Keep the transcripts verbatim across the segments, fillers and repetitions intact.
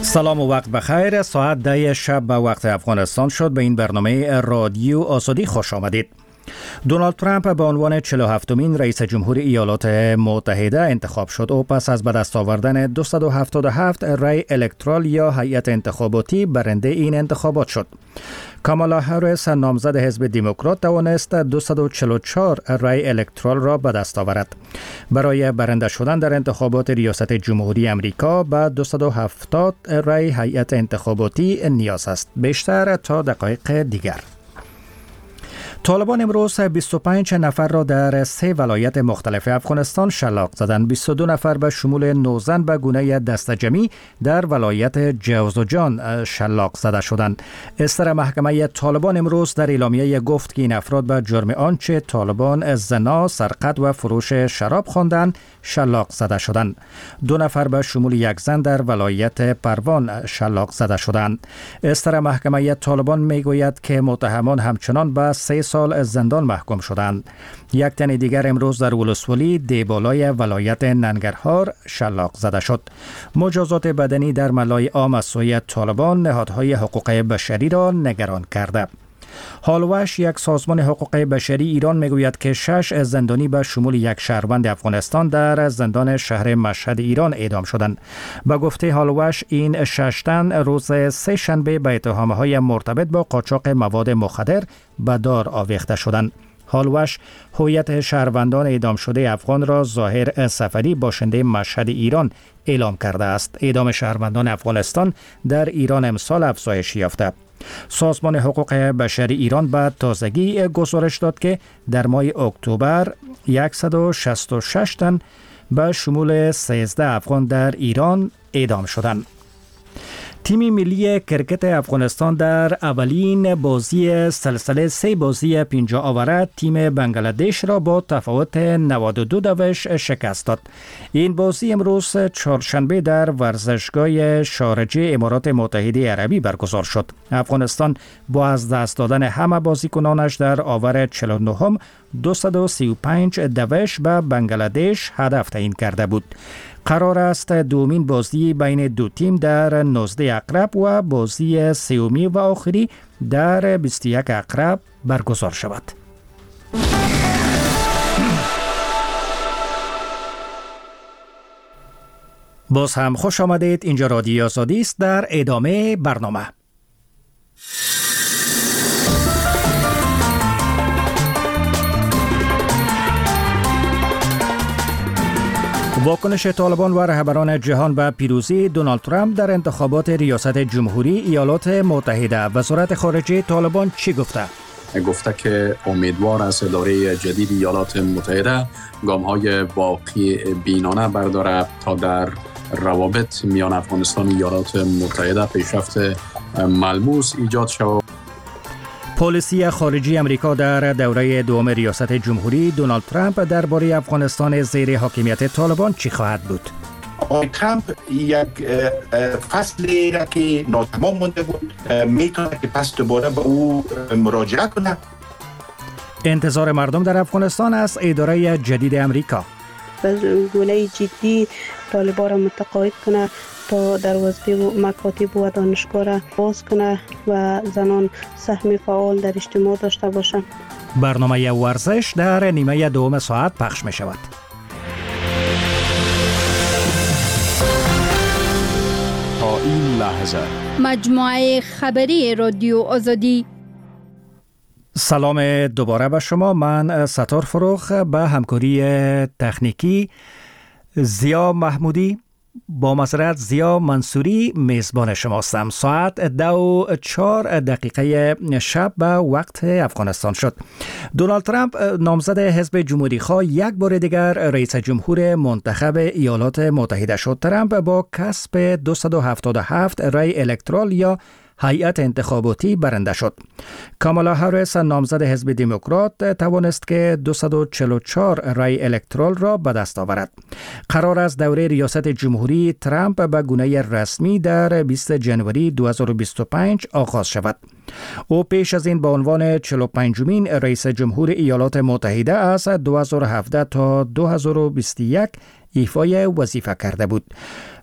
سلام و وقت بخیر. ساعت ده شب به وقت افغانستان شد. به این برنامه رادیو آزادی خوش آمدید. دونالد ترامپ به عنوان چهل و هفتمین رئیس جمهور ایالات متحده انتخاب شد و پس از به دست آوردن دویست و هفتاد و هفت رای الکترال یا هیئت انتخاباتی برنده این انتخابات شد. کامالا هریس نامزد حزب دموکرات توانست دویست و چهل و چهار رای الکترال را به دست آورد. برای برنده شدن در انتخابات ریاست جمهوری امریکا به دویست و هفتاد رای هیئت انتخاباتی نیاز است. بیشتر تا دقایق دیگر. طالبان امروز بیست و پنج نفر را در سه ولایت مختلف افغانستان شلاق زدند. بیست و دو نفر به شمول نه زن به گونه دستجمی در ولایت جوزجان شلاق زده شدند. استر محکمه طالبان امروز در اعلامیه گفت که این افراد به جرم آنچه طالبان زنا، سرقت و فروش شراب خواندند شلاق زده شدند. دو نفر به شمول یک زن در ولایت پروان شلاق زده شدند. استر محکمه طالبان میگوید که متهمان همچنان به سه سال زندان محکوم شدند. یک تن دیگر امروز در ولسوالی دیبالای ولایت ننگرهار شلاق زده شد. مجازات بدنی در ملای عام از سوی طالبان نهادهای حقوق بشری را نگران کرده. هالوش، یک سازمان حقوق بشری ایران، میگوید که شش زندانی به شمول یک شهروند افغانستان در زندان شهر مشهد ایران اعدام شدند. به گفته هالوش این شش تن روز سه شنبه به اتهامهای مرتبط با قاچاق مواد مخدر به دار آویخته شدند. هالوش هویت شهروندان اعدام شده افغان را ظاهر سفری باشنده مشهد ایران اعلام کرده است. اعدام شهروندان افغانستان در ایران امسال افزایش یافته. سازمان حقوق بشری ایران به تازگی گزارش داد که در ماه اکتبر صد و شصت و شش تن به شمول سیزده افغان در ایران اعدام شدند. تیم ملی کرکت افغانستان در اولین بازی سلسله سه بازی پنجاه آوره تیم بنگلادش را با تفاوت نود و دو دوش شکست داد. این بازی امروز چهارشنبه در ورزشگاه شارجه امارات متحده عربی برگزار شد. افغانستان با از دست دادن همه بازیکنانش در آور چهل و نه دویست و سی و پنج دوش به بنگلادش هدف تعیین کرده بود. قرار است دومین بازی بین دو تیم در نوزده اقرب و بازی سومی و آخری در بیست و یک اقرب برگزار شود. باز هم خوش آمدید. اینجا رادیو آزادی است. در ادامه برنامه واکنش طالبان و رهبران جهان به پیروزی دونالد ترامپ در انتخابات ریاست جمهوری ایالات متحده. وزارت خارجه طالبان چی گفته؟ گفته که امیدوار است اداره جدید ایالات متحده گام‌های واقعی بینانه برداره تا در روابط میان افغانستان و ایالات متحده پیشرفت ملموس ایجاد شود. پالیسی خارجی امریکا در دوره دوم ریاست جمهوری دونالد ترامپ درباره افغانستان زیر حاکمیت طالبان چی خواهد بود؟ آقای ترامپ یک فصلی را که ناتمام مونده بود میتونه که پس دوباره به او مراجعه کنه. انتظار مردم در افغانستان از اداره جدید امریکا به گونه جدی طالبان را متقاعد کنه تا دروازه و مکاتب و دانشگاه را باز کنه و زنان سهم فعال در اجتماع داشته باشند. برنامه ورزش در نیمه دوم ساعت پخش می شود. تا این لحظه مجموعه خبری رادیو آزادی. سلام دوباره به شما. من ستار فروخ به همکاری تکنیکی زیا محمودی با معذرت زیا منصوری میزبان شماستم. ساعت دو و چهار دقیقه شب به وقت افغانستان شد. دونالد ترامپ نامزد حزب جمهوری خواه یک بار دیگر رئیس جمهور منتخب ایالات متحده شد. ترامپ با کسب دویست و هفتاد و هفت رای الکترال یا هیئت انتخاباتی برنده شد. کامالا هریس نامزد حزب دموکرات توانست که دویست و چهل و چهار رای الکترال را به دست آورد. قرار است دوره ریاست جمهوری ترامپ به گونه رسمی در بیست جنوری دو هزار و بیست و پنج آغاز شود. او پیش از این به عنوان چهل و پنجمین رئیس جمهور ایالات متحده از دو هزار و هفده تا دو هزار و بیست و یک ایفای وظیفه کرده بود.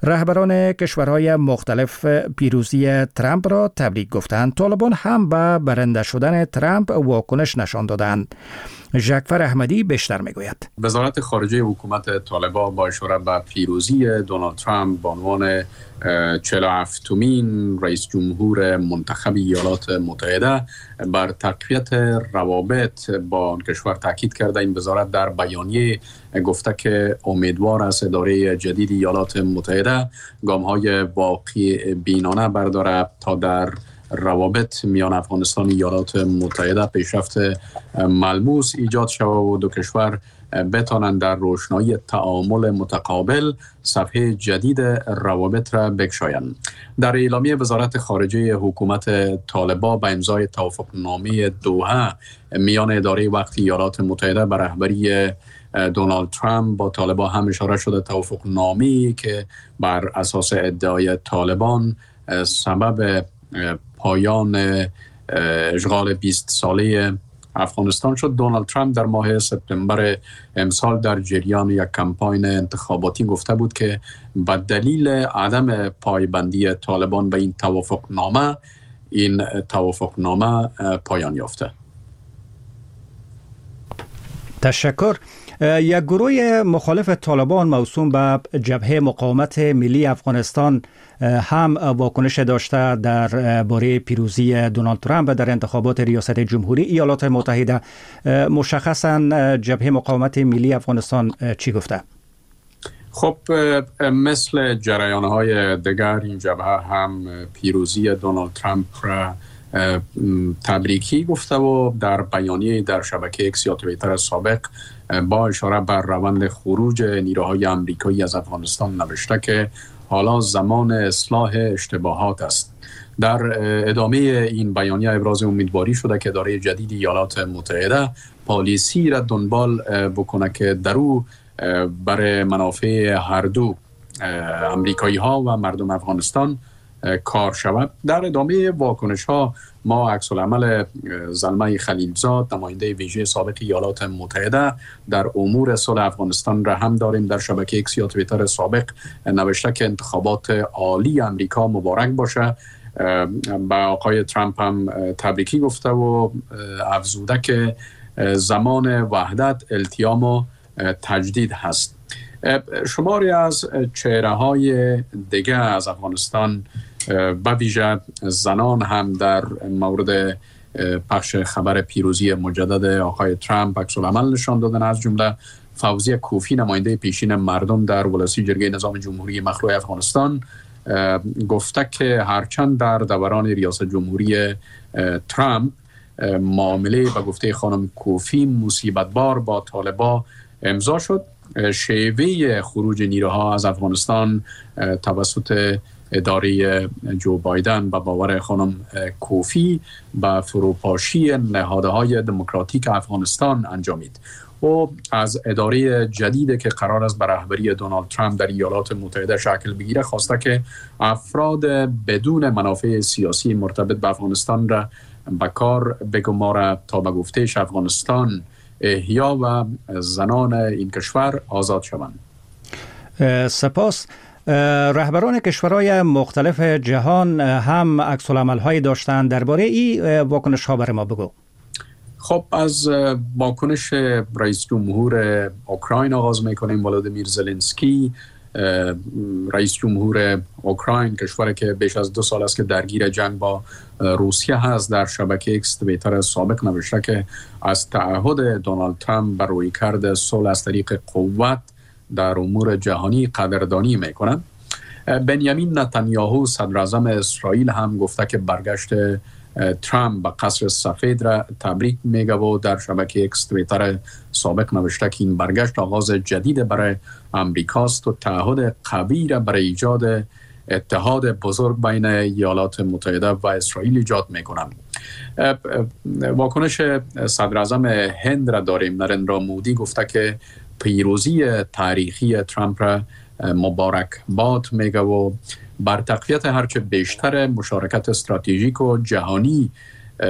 رهبران کشورهای مختلف پیروزی ترامپ را تبریک گفتند. طالبان هم به برنده شدن ترامپ واکنش نشان دادند. ژکفر احمدی بیشتر میگوید. وزارت خارجه حکومت طالبان با اشاره به پیروزی دونالد ترامپ به عنوان چهل و هفتمین رئیس جمهور منتخب ایالات متحده بر تقویت روابط با آن کشور تاکید کرده. این وزارت در بیانیه گفته که امیدوار است اداره جدید ایالات متحده گام‌های واقعی بینانه بردارد تا در روابط میان افغانستان و ایالات متحده پیشرفت ملموس ایجاد شود و دو کشور بتوانند در روشنایی تعامل متقابل صفحه جدید روابط را بگشایند. در اعلامیه وزارت خارجه حکومت طالبان به امضای توافقنامه دوحه میان اداره وقت ایالات متحده بر رهبری دونالد ترامپ با طالبان هم اشاره شده. توافقنامه‌ای که بر اساس ادعای طالبان سبب پایان اشغال بیست ساله افغانستان شد. دونالد ترامپ در ماه سپتامبر امسال در جریان یک کمپاین انتخاباتی گفته بود که به دلیل عدم پایبندی طالبان به این توافقنامه این توافقنامه پایان یافته. تشکر. یک گروه مخالف طالبان موسوم به جبهه مقاومت ملی افغانستان هم واکنش داشته در باره پیروزی دونالد ترامپ در انتخابات ریاست جمهوری ایالات متحده. مشخصاً جبهه مقاومت ملی افغانستان چی گفته؟ خب مثل جریان‌های دیگر این جبهه هم پیروزی دونالد ترامپ را تبریکی گفته و در بیانیه در شبکه اکس یا توییتر سابق با اشاره بر روند خروج نیروهای آمریکایی از افغانستان نوشته که حالا زمان اصلاح اشتباهات است. در ادامه این بیانیه ابراز امیدواری شده که اداره جدید ایالات متحده پالیسی را دنبال بکنه که در او برای منافع هر دو آمریکایی ها و مردم افغانستان کار شود. در ادامه واکنش ها ما عکس العمل زلمه خلیلزاد نماینده ویژه سابق ایالات متحده در امور صلح افغانستان را هم داریم. در شبکه اکس یا توییتر سابق نوشته که انتخابات عالی امریکا مبارک باشه. با آقای ترامپ هم تبریکی گفته و افزوده که زمان وحدت، التیام و تجدید هست. شماری از چهره های دیگه از افغانستان به ویژه زنان هم در مورد پخش خبر پیروزی مجدد آقای ترامپ عکس العمل نشان دادن. از جمله فوزیه کوفی نماینده پیشین مردم در ولسی جرگه نظام جمهوری مخلوع افغانستان گفته که هرچند در دوران ریاست جمهوری ترامپ معامله به گفته خانم کوفی مصیبت بار با طالبان امضا شد، شیوه خروج نیروها از افغانستان توسط اداره جو بایدن به باور خانم کوفی به فروپاشی نهادهای دموکراتیک افغانستان انجامید. و از اداره جدید که قرار است بر رهبری دونالد ترامپ در ایالات متحده شکل بگیره خواسته که افراد بدون منافع سیاسی مرتبط به افغانستان را به کار بگماره تا به گفتهش افغانستان احیا و زنان این کشور آزاد شوند. سپاس. رهبران کشورهای مختلف جهان هم عکس العمل‌هایی داشتند. درباره این واکنش ها برای ما بگو. خب از واکنش رئیس جمهور اوکراین آغاز میکنیم. ولادیمیر زلنسکی رئیس جمهور اوکراین، کشوری که بیش از دو سال است که درگیر جنگ با روسیه هست، در شبکه اکس توییتر سابق نوشته که از تعهد دونالد ترامپ بر رویکرد صلح از طریق قوت در امور جهانی قدردانی میکنند. بنیامین نتانیاهو صدر اعظم اسرائیل هم گفته که برگشت ترامپ به قصر سفید را تبریک میگه و در شبکه اکس توییتر سابق نوشته که این برگشت آغاز جدید برای امریکاست و تعهد قوی را برای ایجاد اتحاد بزرگ بین ایالات متحده و اسرائیل ایجاد میکنم. واکنش صدر اعظم هند را داریم. نریندرا مودی گفته که پیروزی تاریخی ترامپ را مبارک باد میگه و بر تقویت هرچه بیشتر مشارکت استراتژیک و جهانی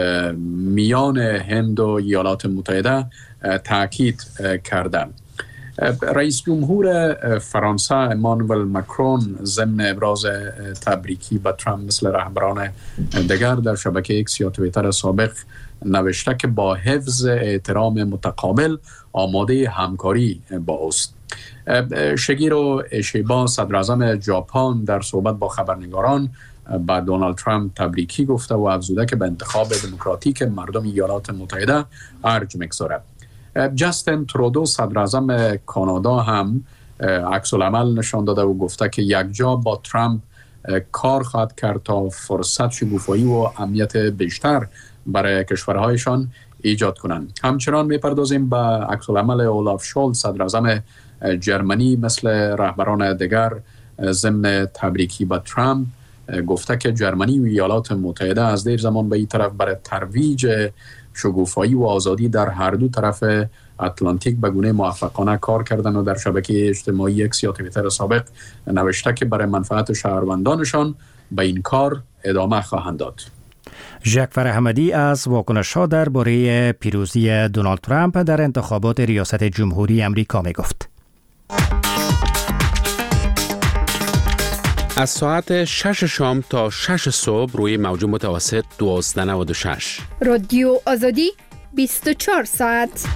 میان هند و ایالات متحده تاکید کردند. رئیس جمهور فرانسه امانوئل ماکرون ضمن ابراز تبریکی به ترامپ مثل رهبران دیگر در شبکه ایکس یا توییتر سابق نوشته که با حفظ احترام متقابل آماده همکاری با اوست. شگیرو ایشیبا صدر اعظم ژاپن در صحبت با خبرنگاران با دونالد ترامپ تبریکی گفته و افزوده که به انتخاب دموکراتیک مردم ایالات متحده ارج می‌گذارد. جاستین ترودو صدر اعظم کانادا هم عکس العمل نشان داده و گفته که یکجا با ترامپ کار خواهد کرد تا فرصت شکوفایی و امنیت بیشتر برای کشورهایشان ایجاد کنند. همچنان میپردازیم به عکس العمل اولاف شولز صدر اعظم جرمنی مثل رهبران دیگر ضمن تبریکی با ترامپ گفته که جرمنی و ایالات متحده از دیر زمان به این طرف برای ترویج شکوفایی و آزادی در هر دو طرف اتلانتیک به گونه موفقانه کار کردن و در شبکه اجتماعی اکس یا توییتر سابق نوشته که برای منفعت شهروندانشان به این کار ادامه خواهند داد. ژاک فرحمدی از واکنش‌ها درباره پیروزی دونالد ترامپ در انتخابات ریاست جمهوری امریکا می گفت. از ساعت شش شام تا شش صبح روی موج متوسط دوازده نود و شش. رادیو آزادی بیست و چهار ساعت.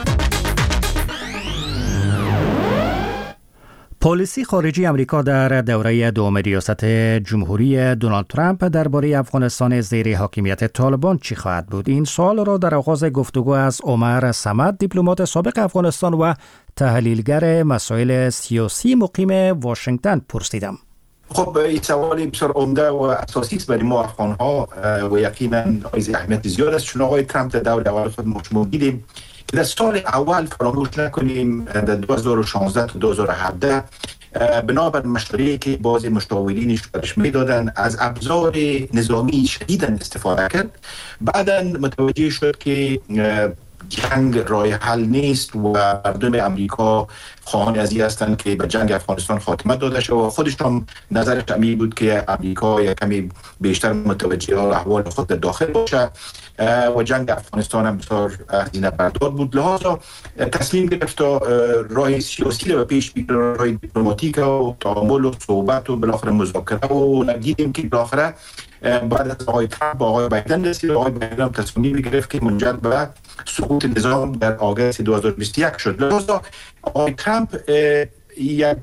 پالیسی خارجی امریکا در دوره دوم ریاست جمهوری دونالد ترامپ درباره افغانستان زیر حاکمیت طالبان چی خواهد بود؟ این سوال را در آغاز گفتگو از عمر صمد، دیپلمات سابق افغانستان و تحلیلگر مسائل سیاسی مقیم واشنگتن پرسیدم. خب این سوالی بسیار عمده و اساسی است برای ما افغان‌ها و یقینا از اهمیت زیاد است، چون آقای ترامپ در دور اول خود ما دیدیم که در سال اول فراموش نکنیم در دو هزار و شانزده تا دو هزار و هفده بنابر مشوره‌ای که بعضی مشاورینش برش میدادن از ابزار نظامی شدیداً استفاده کرد. بعداً متوجه شد که جنگ راه حل نیست و مردم امریکا خواهان از این هستند که به جنگ افغانستان خاتمه داده شد و خودش هم نظرش همین بود که امریکا یک کمی بیشتر متوجه احوال خود در داخل باشه و جنگ افغانستان هم بسیار هزینه بردار بود. لحاظا تصمیم گرفت راه سیاسی رو پیش بگیره، راه دیپلماتیک و تعامل و صحبت و بالاخره مذاکره و دیدیم که بالاخره بعد از آقای ترامپ با آقای بایدن رسید. آقای بایدن هم تصمیم گرفت که منجر به سقوط نظام در آگوست دو هزار و بیست و یک شد. لذا آقای ترامپ یک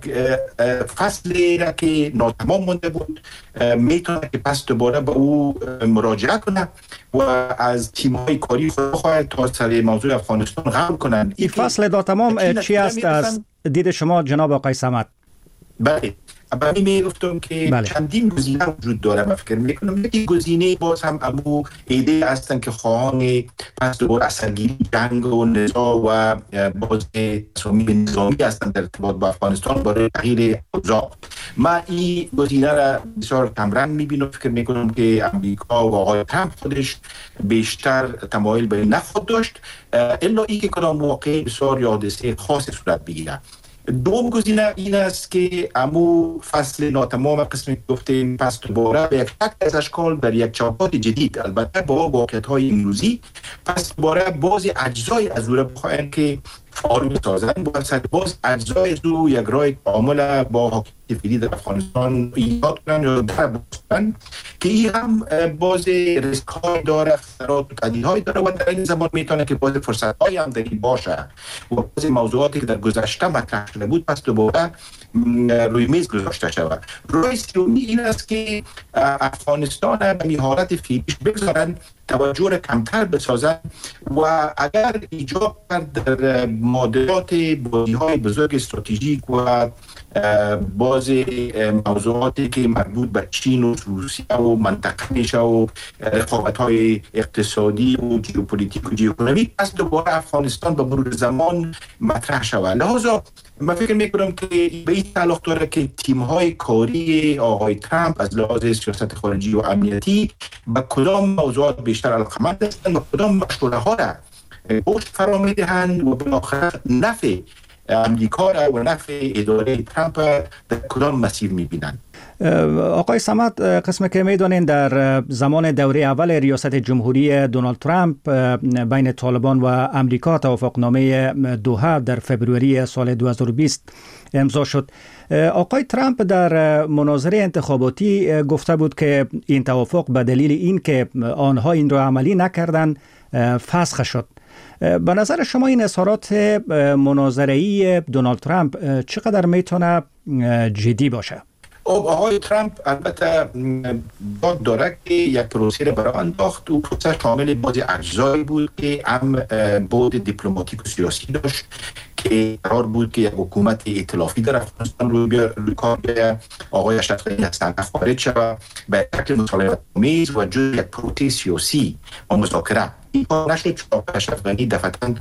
فصلی را که ناتمام مونده بود میتونه که پس دوباره به او مراجعه کنه و از تیم‌های کاری خود بخواهد تا سر موضوع افغانستان غور کنند. این فصل ناتمام چی است از دید شما جناب آقای صمد؟ بله، برای می گفتم که بله. چندین گزینه وجود داره. من فکر میکنم یکی گزینه باز هم ابو ایده هستن که خواهان پس دوباره اثرگیری جنگ و نزاع و باز تصمیم نظامی هستن در ارتباط با افغانستان برای تغییر اوضاع. من این گزینه را بسیار کمرنگ میبینم. فکر میکنم که امریکا و آقای ترامپ خودش بیشتر تمایل به نخواهد داشت الا ای که کدام موقع بسیار یا حادثه خاص صورت بگیره. دوم گزینه این است که امو فصل ناتمام قسمی گفتیم پس دوباره به یک شکل از اشکال در یک چوکات جدید، البته با واقعیت‌های امروزی، پس دوباره بعضی اجزای از او را بخواهند که فعال بسازند، باز اجزای از او یک راه تعامل با حاکمیت فعلی در افغانستان ایجاد کنند یا در بستن که این هم باز ریسک های داره، خطرات و تهدیدهای داره و در این زمان میتونه که باز فرصت های هم در این باشه و باز موضوعاتی که در گذشته مطرح شده بود پس دوباره روی میز گذاشته شود. راه سومی این است که افغانستان به حالت فعلیش بگذارن، توجه را کمتر بسازن و اگر ایجاب در معادلات بازی‌های بزرگ استراتژیک و باز موضوعاتی که مربوط به چین و روسیه و منطقه میشه و رقابت‌های اقتصادی و ژئوپلیتیک و ژئواقعی پس دوباره افغانستان به مرور زمان مطرح شود. لحاظا من فکر میکنم که به این تعلق داره که تیم‌های کاری آقای ترامپ از لحاظ سیاست خارجی و امنیتی به کدام موضوعات بیشتر علاقه‌مند هستند و کدام مشوره‌ها را پشت فرا می‌دهند و بالاخره نفع امریکا را و نفع اداره ترامپ در کدام مسیر می‌بینند. آقای صمد، قسم که میدونین در زمان دوره اول ریاست جمهوری دونالد ترامپ بین طالبان و امریکا توافقنامه دوحه در فبروری سال دو هزار و بیست امضا شد. آقای ترامپ در مناظره انتخاباتی گفته بود که این توافق به دلیل این که آنها این را عملی نکردن فسخ شد. به نظر شما این اظهارات مناظره‌ای دونالد ترامپ چقدر میتونه جدی باشه؟ آقای ترامپ البته داد داره که یک پروسه را برای انداخت و پروسه شامل بعضی اجزایی بود که هم بعد دیپلماتیک و سیاسی داشت که قرار بود که یک حکومت ائتلافی در افغانستان روی کار بیاید، آقای اشرف غنی از صحنه خارج شود به شکل مصالحه‌آمیز و جز یک پروسه سیاسی و مذاکره. این کار نشد چون آقای اشرف غنی دفعتاً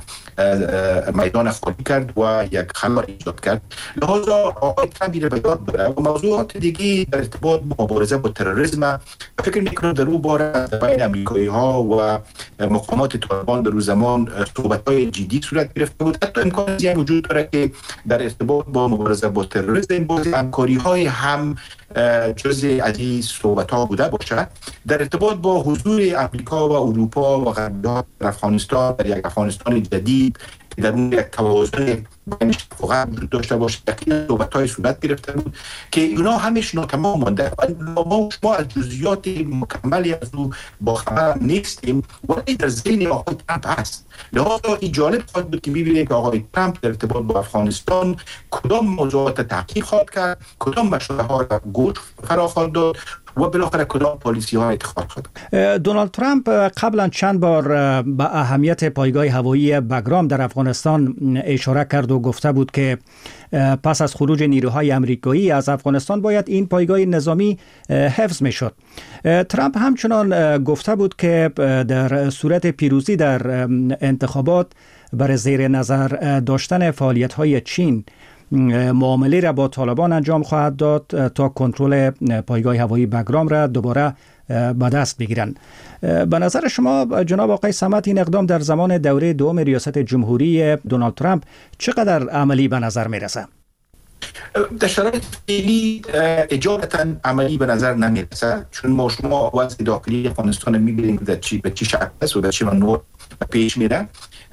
میدان خالی کرد و یک خلال ایجاد کرد. لحاظا آقای ترامپ را به یاد بره و موضوعات دیگه در ارتباط با مبارزه با تروریسم فکر میکنم در اون باره بین امریکایی ها و مقامات طالبان در اون زمان صحبت های جدی صورت گرفته بود. حتی امکان زیاد وجود داره که در ارتباط با مبارزه با تروریسم باز همکاری های هم جزء از این صحبت ها بوده باشد. در ارتباط با حضور امریکا و اروپا و غربی ها در افغانستان، در یک افغانستان جدید که در اون یک توازن بین شرق و غرب وجود داشته باشه، یقینا صحبت‌های صورت گرفته بود که اینا همش ناتمام مانده. ما شما از جزئیات مکملی از او با خبر نیستیم ولی در ذهن آقای ترامپ هست. لذا این جالب خواهد بود که ببینیم که آقای ترامپ در ارتباط با افغانستان کدام موضوعات تحقیق خواهد کرد، کدام مشورت ها را گوش فرا خواهد داد و بالاخره کدام پالیسی ها اتخاذ خواهد. دونالد ترامپ قبلا چند بار به اهمیت پایگاه هوایی بگرام در افغانستان اشاره کرد و گفته بود که پس از خروج نیروهای امریکایی از افغانستان باید این پایگاه نظامی حفظ می شد. ترامپ همچنان گفته بود که در صورت پیروزی در انتخابات بر زیر نظر داشتن فعالیت های چین معامله را با طالبان انجام خواهد داد تا کنترل پایگاه هوایی بگرام را دوباره به دست بگیرند. به نظر شما جناب آقای صمد این اقدام در زمان دوره دوم ریاست جمهوری دونالد ترامپ چقدر عملی به نظر میرسه؟ در شرایط فعلی اجابتا عملی به نظر نمیرسه، چون ما شما وضع داخلی افغانستان میبینیم در چی به چی شکل است و در چی نوع پیش میره.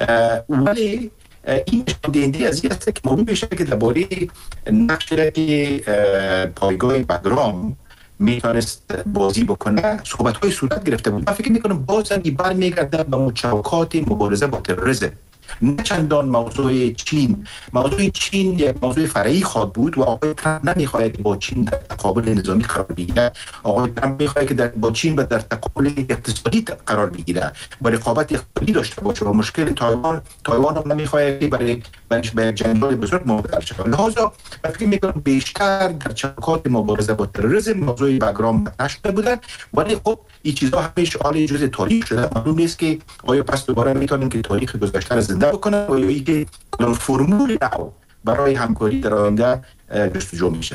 ولی این دنده از این است که معلوم بشه که درباره نقشی که پایگاه بگرام میتونست بازی بکنه صحبت های صورت گرفته بود. من فکر میکنم بازم این برمیگرده به مشابکات مبارزه با تروریسم، نه چندان موضوع چین. موضوع چین یک موضوع فرعی خواهد بود و آقای ترامپ نمیخواهد که با چین در تقابل نظامی قرار بگیره. آقای ترامپ میخواهد که در با چین و در تقابل اقتصادی قرار بگیره و رقابت اقتصادی داشته باشه و مشکل تایوان تایوان هم نمیخواهد که برای برای جنگ‌های بزرگ مواجه شود. لذا من فکر میکنم بیشتر در چوکات مبارزه با تروریسم موضوع بگرام مطرح شده بودن، ولی خب این چیزها همیشه حال جزء تاریخ شده. معلوم نیست که آیا پس دوباره میتونیم که تاریخ گذشته را زنده بکنن و یا اینکه فرمول نو برای همکاری در آینده جستجو میشه.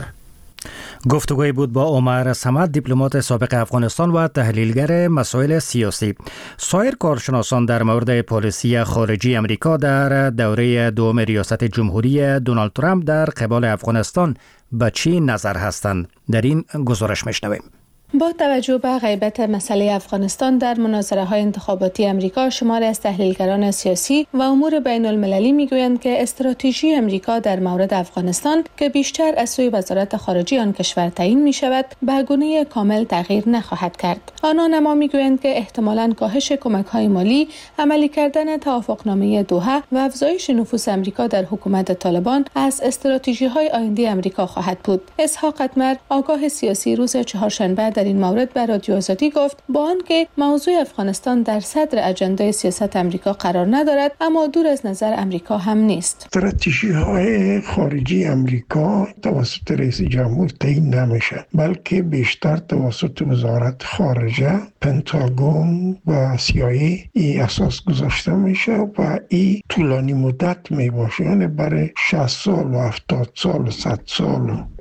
گفتگوی بود با عمر صمد، دیپلمات سابق افغانستان و تحلیلگر مسائل سیاسی. سایر کارشناسان در مورد پالیسی خارجی امریکا در دوره دوم ریاست جمهوری دونالد ترامپ در قبال افغانستان به چی نظر هستند؟ در این گزارش میشنویم. با توجه به غیبت مسئله افغانستان در مناظره‌های انتخاباتی امریکا، شماری از تحلیلگران سیاسی و امور بین المللی میگویند که استراتژی امریکا در مورد افغانستان که بیشتر از سوی وزارت خارجه آن کشور تعیین می شود، به گونه کامل تغییر نخواهد کرد. آنان اما میگویند که احتمالاً کاهش کمک‌های مالی، عملی کردن توافقنامه دوحه و افزایش نفوذ امریکا در حکومت طالبان از استراتژی‌های آینده امریکا خواهد بود. اسحاق اتمر، آگاه سیاسی، روز چهارشنبه در این مورد به رادیو آزادی گفت با آنکه موضوع افغانستان در صدر اجندای سیاست امریکا قرار ندارد، اما دور از نظر امریکا هم نیست. استراتژی‌های خارجی امریکا توسط رئیس جمهور تعیین نمیشه، بلکه بیشتر توسط وزارت خارجه، پنتاگون و سی آی ای ای اساس گذاشته میشه و ای طولانی مدت میباشه، یعنی برای شصت سال و هفتاد سال و صد سال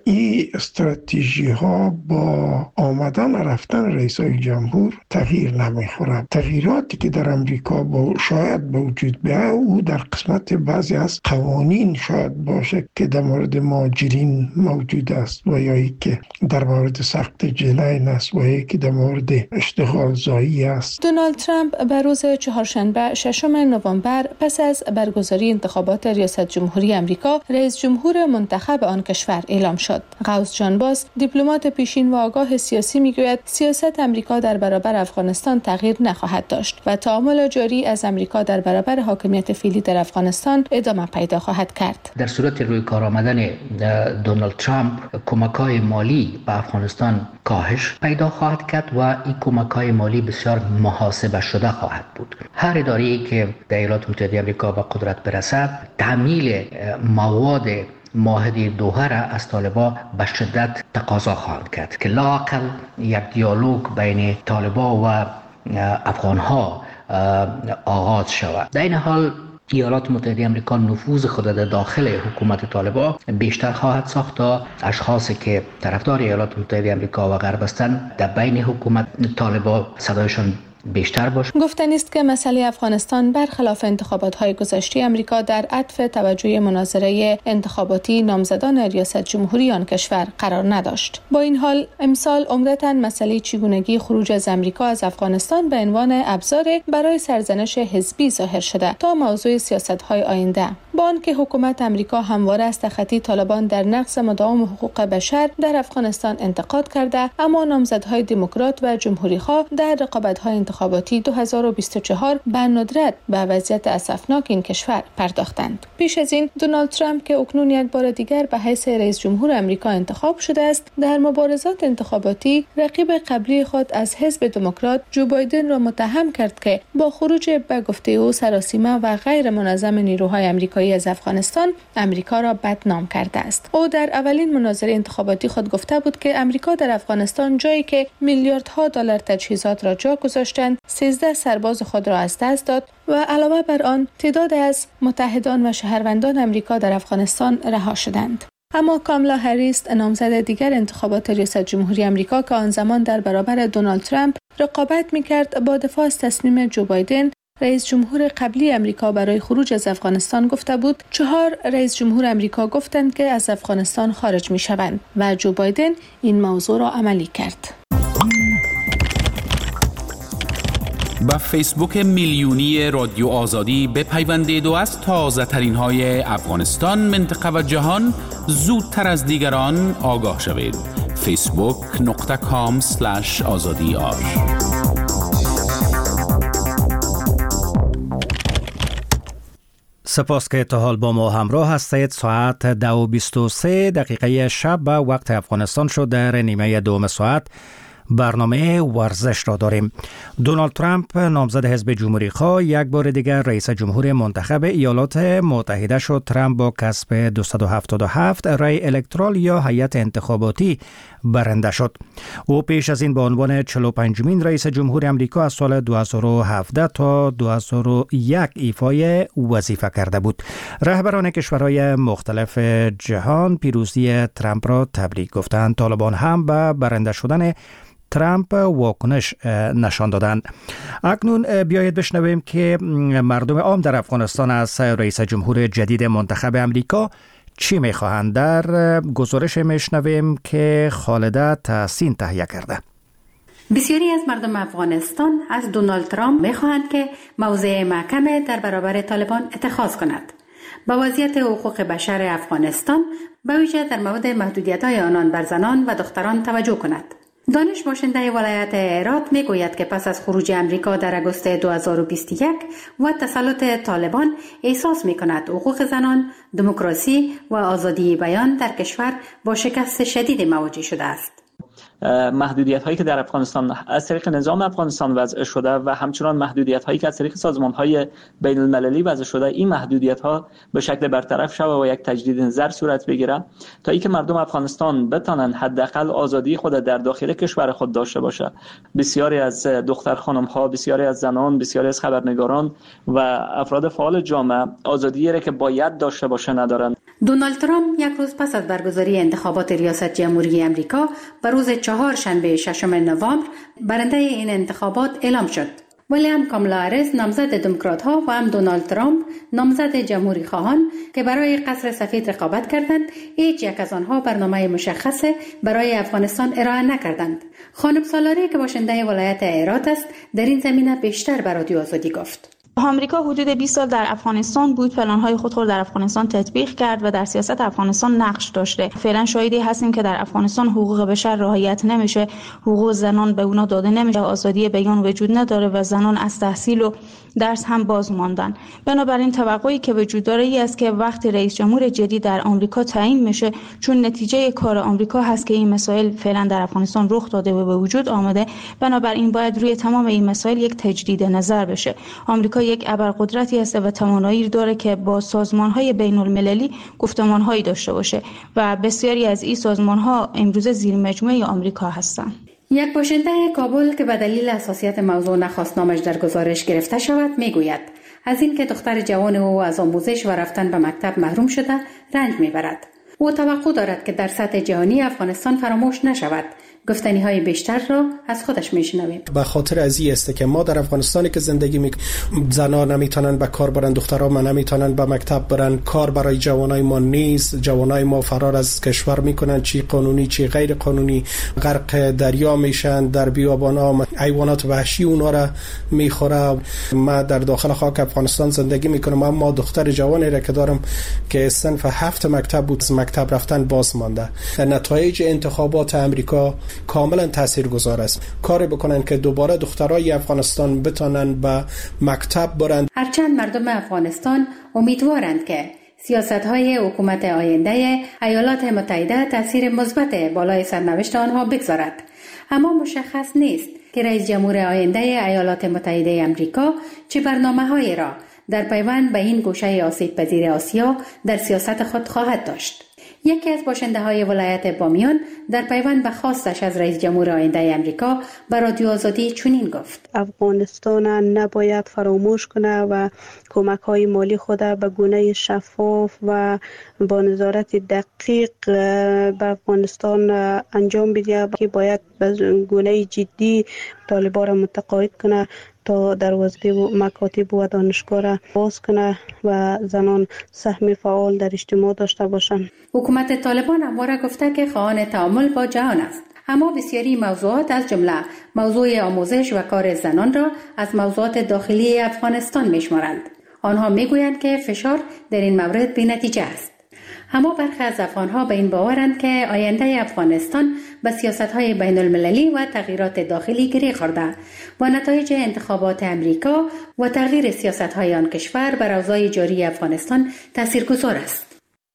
این استراتژی ها با آمدن رفتن رئیسای جمهور تغییر نمیخورد. تغییراتی که در امریکا با شاید به وجود بیاید او در قسمت بعضی از قوانین شاید باشه که در مورد مهاجرین موجود است و یا ای که در مورد سخت جنین است و یا که در مورد اشتغال زایی است. دونالد ترامپ به روز چهارشنبه ششم نوامبر پس از برگزاری انتخابات ریاست جمهوری امریکا رئیس جمهور منتخب آن کشور اعلام شد. قوس جان باس دیپلمات پیشین و آگاه سیاسی میگوید سیاست امریکا در برابر افغانستان تغییر نخواهد داشت و تعامل جاری از امریکا در برابر حاکمیت فعلی در افغانستان ادامه پیدا خواهد کرد. در صورت روی کار آمدن دونالد ترامپ کمک‌های مالی به افغانستان کاهش پیدا خواهد کرد و این کمک‌های مالی بسیار محاسبه شده خواهد بود. هر اداره‌ای که در ایالات متحده آمریکا به قدرت برسد تحمیل مواد معاهده دوحه را از طالبان به شدت تقاضا خواهند کرد که لااقل یک دیالوگ بین طالبان و افغان‌ها آغاز شود. در این حال ایالات متحده آمریکا نفوذ خود در داخل حکومت طالبان بیشتر خواهد ساخت تا اشخاصی که طرفدار ایالات متحده آمریکا و غرب هستند در بین حکومت طالبان صدایشان بیشتر باشه. گفتنی است که مسئله افغانستان برخلاف انتخابات‌های گذشته امریکا در عطف توجه مناظره انتخاباتی نامزدان ریاست جمهوری آن کشور قرار نداشت. با این حال امسال عمدتاً مسئله چگونگی خروج از امریکا از افغانستان به عنوان ابزار برای سرزنش حزبی ظاهر شده تا موضوع سیاست‌های آینده. با آنکه حکومت امریکا همواره از تخطی طالبان در نقض مداوم حقوق بشر در افغانستان انتقاد کرده، اما نامزدهای دموکرات و جمهوری‌خواه در رقابت‌های انتخاباتی دو هزار و بیست و چهار به ندرت به وضعیت اسفناک این کشور پرداختند. پیش از این دونالد ترامپ که اکنون یک بار دیگر به حیث رئیس جمهور امریکا انتخاب شده است، در مبارزات انتخاباتی رقیب قبلی خود از حزب دموکرات جو بایدن را متهم کرد که با خروج به گفته او سراسیمه و غیر منظم نیروهای آمریکایی از افغانستان امریکا را بدنام کرده است. او در اولین مناظره انتخاباتی خود گفته بود که امریکا در افغانستان جایی که میلیاردها دلار تجهیزات را جا گذاشتند سیزده سرباز خود را از دست داد و علاوه بر آن تعداد از متحدان و شهروندان امریکا در افغانستان رها شدند. اما کامالا هریس نامزد دیگر انتخابات ریاست جمهوری امریکا که آن زمان در برابر دونالد ترامپ رقابت می‌کرد با دفاع از تصمیم جو بایدن رئیس جمهور قبلی امریکا برای خروج از افغانستان گفته بود چهار رئیس جمهور امریکا گفتند که از افغانستان خارج می‌شوند و جو بایدن این موضوع را عملی کرد. با فیسبوک میلیونی رادیو آزادی بپیوندید و از تازه ترین های افغانستان، منطقه و جهان زودتر از دیگران آگاه شوید. فیسبوک نقطه کام سلش آزادی آر. سپاس که تا حال با ما همراه هستید. ساعت دو و بیست و سه دقیقه شب به وقت افغانستان شد. در نیمه دوم ساعت برنامه ورزش را داریم. دونالد ترامپ نامزد حزب جمهوری خواه یک بار دیگر رئیس جمهور منتخب ایالات متحده شد. ترامپ با کسب دویست و هفتاد و هفت رای الکترال یا هیئت انتخاباتی برنده شد. او پیش از این به عنوان چهل و پنجمین رئیس جمهور امریکا از سال دو هزار و هفده تا دو هزار و یک ایفای وظیفه کرده بود. رهبران کشورهای مختلف جهان پیروزی ترامپ را تبریک گفتند. طالبان هم به برنده شدن ترامپ واکنش نشان دادند. اکنون بیایید بشنویم که مردم عام در افغانستان از رئیس جمهور جدید منتخب امریکا چی میخواهند. در گزارش میشنویم که خالده تحسین تهیه کرده. بسیاری از مردم افغانستان از دونالد ترامپ میخواهند که موضع محکم در برابر طالبان اتخاذ کند. با وضعیت حقوق بشر افغانستان به ویژه در مورد محدودیت‌های آنان بر زنان و دختران توجه کند. دانش باشنده ولایت هرات می گوید که پس از خروج امریکا در اگوست دو هزار و بیست و یک و تسلط طالبان احساس می کند حقوق زنان، دموکراسی و آزادی بیان در کشور با شکست شدید مواجه شده است. محدودیت هایی که در افغانستان از طریق نظام افغانستان وضع شده و همچنان محدودیت هایی که از طریق سازمان های بین المللی وضع شده، این محدودیت ها به شکل برطرف شود و یک تجدید نظر صورت بگیرد تا اینکه مردم افغانستان بتوانند حداقل آزادی خود در داخل کشور خود داشته باشند. بسیاری از دختر خانم ها، بسیاری از زنان، بسیاری از خبرنگاران و افراد فعال جامعه آزادی را که باید داشته باشه ندارند. دونالد ترامپ یک روز پس از برگزاری انتخابات ریاست جمهوری امریکا به روز چهارشنبه ششم نوامبر برنده این انتخابات اعلام شد. ولی هم کامالا هریس نامزد دموکرات ها و هم دونالد ترامپ نامزد جمهوری خواهان که برای قصر سفید رقابت کردند، هیچ یک از آنها برنامه مشخص برای افغانستان ارائه نکردند. خانم سالاری که باشنده ولایت هرات است در این زمینه بیشتر به رادیو آزادی گفت. آمریکا حدود بیست سال در افغانستان بود، پلن‌های خود را در افغانستان تطبیق کرد و در سیاست افغانستان نقش داشته. فعلا شاهدی هستیم که در افغانستان حقوق بشر رعایت نمیشه، حقوق زنان به اونا داده نمیشه، آزادی بیان وجود نداره و زنان از تحصیل و درس هم باز ماندن. بنابراین توقعی که وجود داره ای است که وقتی رئیس جمهور جدید در آمریکا تعیین میشه، چون نتیجه کار آمریکا هست که این مسائل فعلا در افغانستان رخ داده و به وجود آمده، بنابراین باید روی تمام این مسائل یک تجدید نظر بشه. آمریکا یک ابرقدرتی است و توانایی داره که با سازمان‌های بین‌المللی گفتمان‌هایی داشته باشه و بسیاری از این سازمان‌ها امروزه زیر مجموعه آمریکا هستند. یک باشنده کابل که به دلیل حساسیت موضوع نخواست نامش در گزارش گرفته شود میگوید از این که دختر جوان او از آموزش و رفتن به مکتب محروم شده رنج میبرد. او توقع دارد که در سطح جهانی افغانستان فراموش نشود. گفتنی های بیشتر را از خودش میشنویم. به خاطر از این است که ما در افغانستانی که زندگی می زنان نمیتونن به کار برن، دخترها ما نمیتونن به مکتب برن، کار برای جوانای ما نیست، جوانای ما فرار از کشور میکنن، چی قانونی چی غیر قانونی، غرق دریا میشن، در بیابانا حیوانات وحشی اونا را میخوره. ما در داخل خاک افغانستان زندگی میکنم، اما دختر جوانی را که دارم که صنف هفت مکتب بود، مکتب رفتن باز مانده. نتایج انتخابات امریکا کاملا تاثیرگذار است. کاری بکنن که دوباره دخترای افغانستان بتونن به مکتب برند. هرچند مردم افغانستان امیدوارند که سیاست‌های حکومت آینده ایالات متحده تاثیر مثبت بالای سرنوشت آنها بگذارد، اما مشخص نیست که رئیس جمهور آینده ایالات متحده آمریکا چه برنامه‌هایی را در پیوند به این گوشه آسیب پذیر آسیا در سیاست خود خواهد داشت. یکی از باشنده های ولایت بامیان در پیوند به خواستش از رئیس جمهور آینده امریکا به رادیو آزادی چنین گفت: افغانستان نباید فراموش کنه و کمک های مالی خود به گونه شفاف و با نظارت دقیق به افغانستان انجام بده، که باید به گونه جدی طالبان را متقاعد کنه تا دروازه و مکاتب و دانشگاه را باز کنه و زنان سهم فعال در اجتماع داشته باشند. حکومت طالبان همواره گفته که خواهان تعامل با جهان است، اما بسیاری موضوعات از جمله موضوع آموزش و کار زنان را از موضوعات داخلی افغانستان میشمارند. آنها میگویند که فشار در این مورد بی‌نتیجه است. اما برخی از افغانها به این باورند که آینده افغانستان به سیاست‌های بین‌المللی و تغییرات داخلی گره خورده و نتایج انتخابات امریکا و تغییر سیاست‌های آن کشور بر اوضاع جاری افغانستان تاثیرگذار است.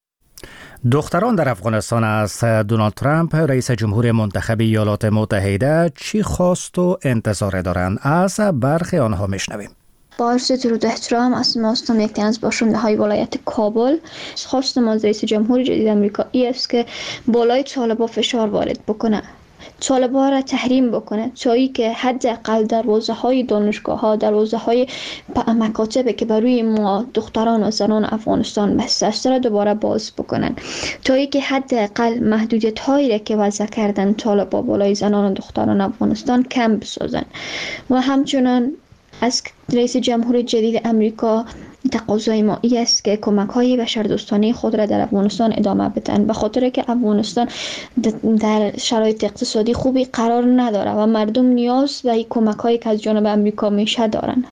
دختران در افغانستان از دونالد ترامپ رئیس جمهور منتخب ایالات متحده چی خواست و انتظار دارند؟ از برخی آنها میشنویم. با عرض درود و احترام، اسم هستم یک تن از باشنده های ولایت کابل. خواستم از رئیس جمهور جدید امریکا ای است که بالای طالبان فشار وارد بکنه، طالبان را تحریم بکنه تا که حداقل دروازه های دانشگاه ها، دروازه های مکاتب که برای ما دختران و زنان افغانستان بسته است را دوباره باز بکنن، تا که حداقل محدودیت هایی را که وضع کردن طالبان بالای زنان و دختران افغانستان کم بسازن. و همچنان از رئیس جمهور جدید امریکا تقاضای ما ای است که کمک های بشردوستانه خود را در افغانستان ادامه بدن، به خاطر که افغانستان در شرایط اقتصادی خوبی قرار نداره و مردم نیاز به کمک هایی که از جانب امریکا میشه دارن.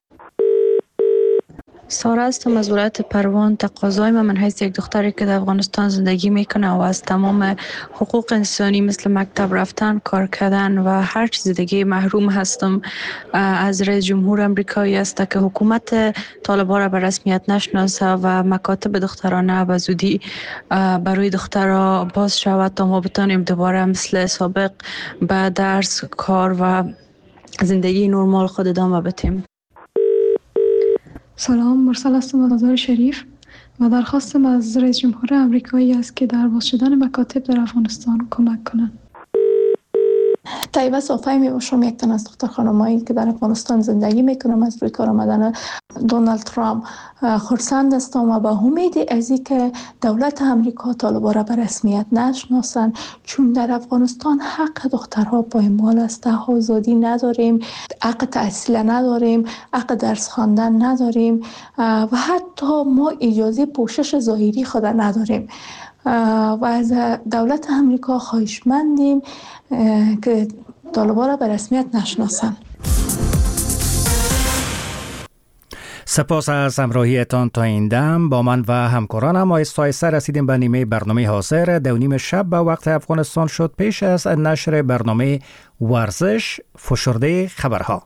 سارا هستم از ولایت پروان. تقاضای من من حیث یک دختری که در افغانستان زندگی میکنه و از تمام حقوق انسانی مثل مکتب رفتن، کار کردن و هر چیز دیگه محروم هستم از رئیس جمهور امریکایی است که حکومت طالبان را به رسمیت نشناسه و مکاتب دخترانه به زودی برای دخترها باز شود تا ما بتانیم دوباره مثل سابق به درس، کار و زندگی نرمال خود ادامه بدیم. سلام، مرسل هستم از مزار شریف و درخواستم از رئیس جمهور امریکایی است که در باز شدن مکاتب در افغانستان کمک کنند. طیبه صافی می باشم، یک تن از دختر خانمایی که در افغانستان زندگی میکنم. از روی کار آمدن دونالد ترامپ خرسند هستم و با امید از اینکه دولت امریکا طالبان را به رسمیت نشناسند، چون در افغانستان حق دخترها پایمال است. آزادی نداریم، حق تحصیل نداریم، حق درس خواندن نداریم و حتی ما اجازه پوشش ظاهری خود نداریم. و از دولت امریکا خواهشمندیم که طالبان را به رسمیت نشناسند. سپاس از همراهیتان تا این دم. با من و همکارانم آیسته آیسته رسیدیم به نیمه برنامه حاضر. دو نیم شب به وقت افغانستان شد. پیش از نشر برنامه ورزش فشرده خبرها.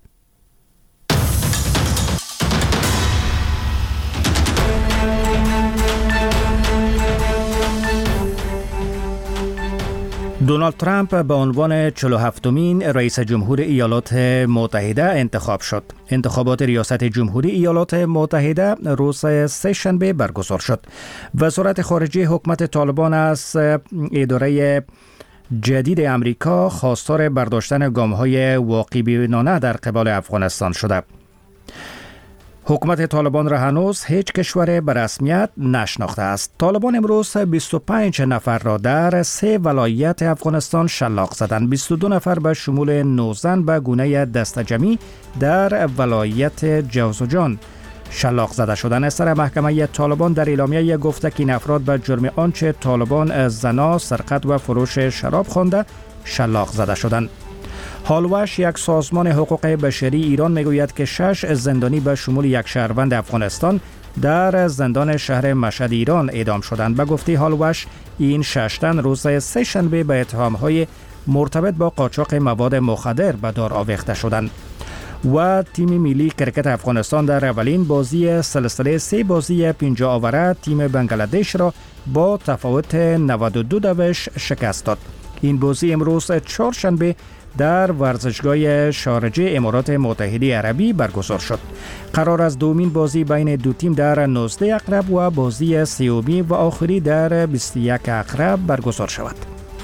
دونالد ترامپ به عنوان چهل و هفتمین رئیس جمهور ایالات متحده انتخاب شد. انتخابات ریاست جمهوری ایالات متحده روز سه شنبه برگزار شد. وزارت خارجه حکومت طالبان از اداره جدید امریکا خواستار برداشتن گام‌های واقعی بینانه در قبال افغانستان شده. حکومت طالبان را هنوز هیچ کشور به رسمیت نشناخته است. طالبان امروز بیست و پنج نفر را در سه ولایت افغانستان شلاق زدند. بیست و دو نفر به شمول نه زن به گونه دستجمعی در ولایت جوزجان شلاق زده شدند. سر محکمه طالبان در اعلامیه گفته که این افراد به جرم آنچه طالبان زنا، سرقت و فروش شراب خوانده شلاق زده شدند. هالوش، یک سازمان حقوق بشری ایران، میگوید که شش زندانی به شمول یک شهروند افغانستان در زندان شهر مشهد ایران اعدام شدند. به گفته هالوش این شش تن روز سه شنبه به اتهام‌های مرتبط با قاچاق مواد مخدر به دار آویخته شدند. و تیم ملی کرکت افغانستان در اولین بازی سلسله سه بازی پنجاه آوره تیم بنگلادش را با تفاوت نود و دو دوش شکست داد. این بازی امروز چهارشنبه در ورزشگاه شارجه امارات متحده عربی برگزار شد. قرار است دومین بازی بین دو تیم در نوزده اقرب و بازی سومی و آخری در بیست و یک اقرب برگزار شود.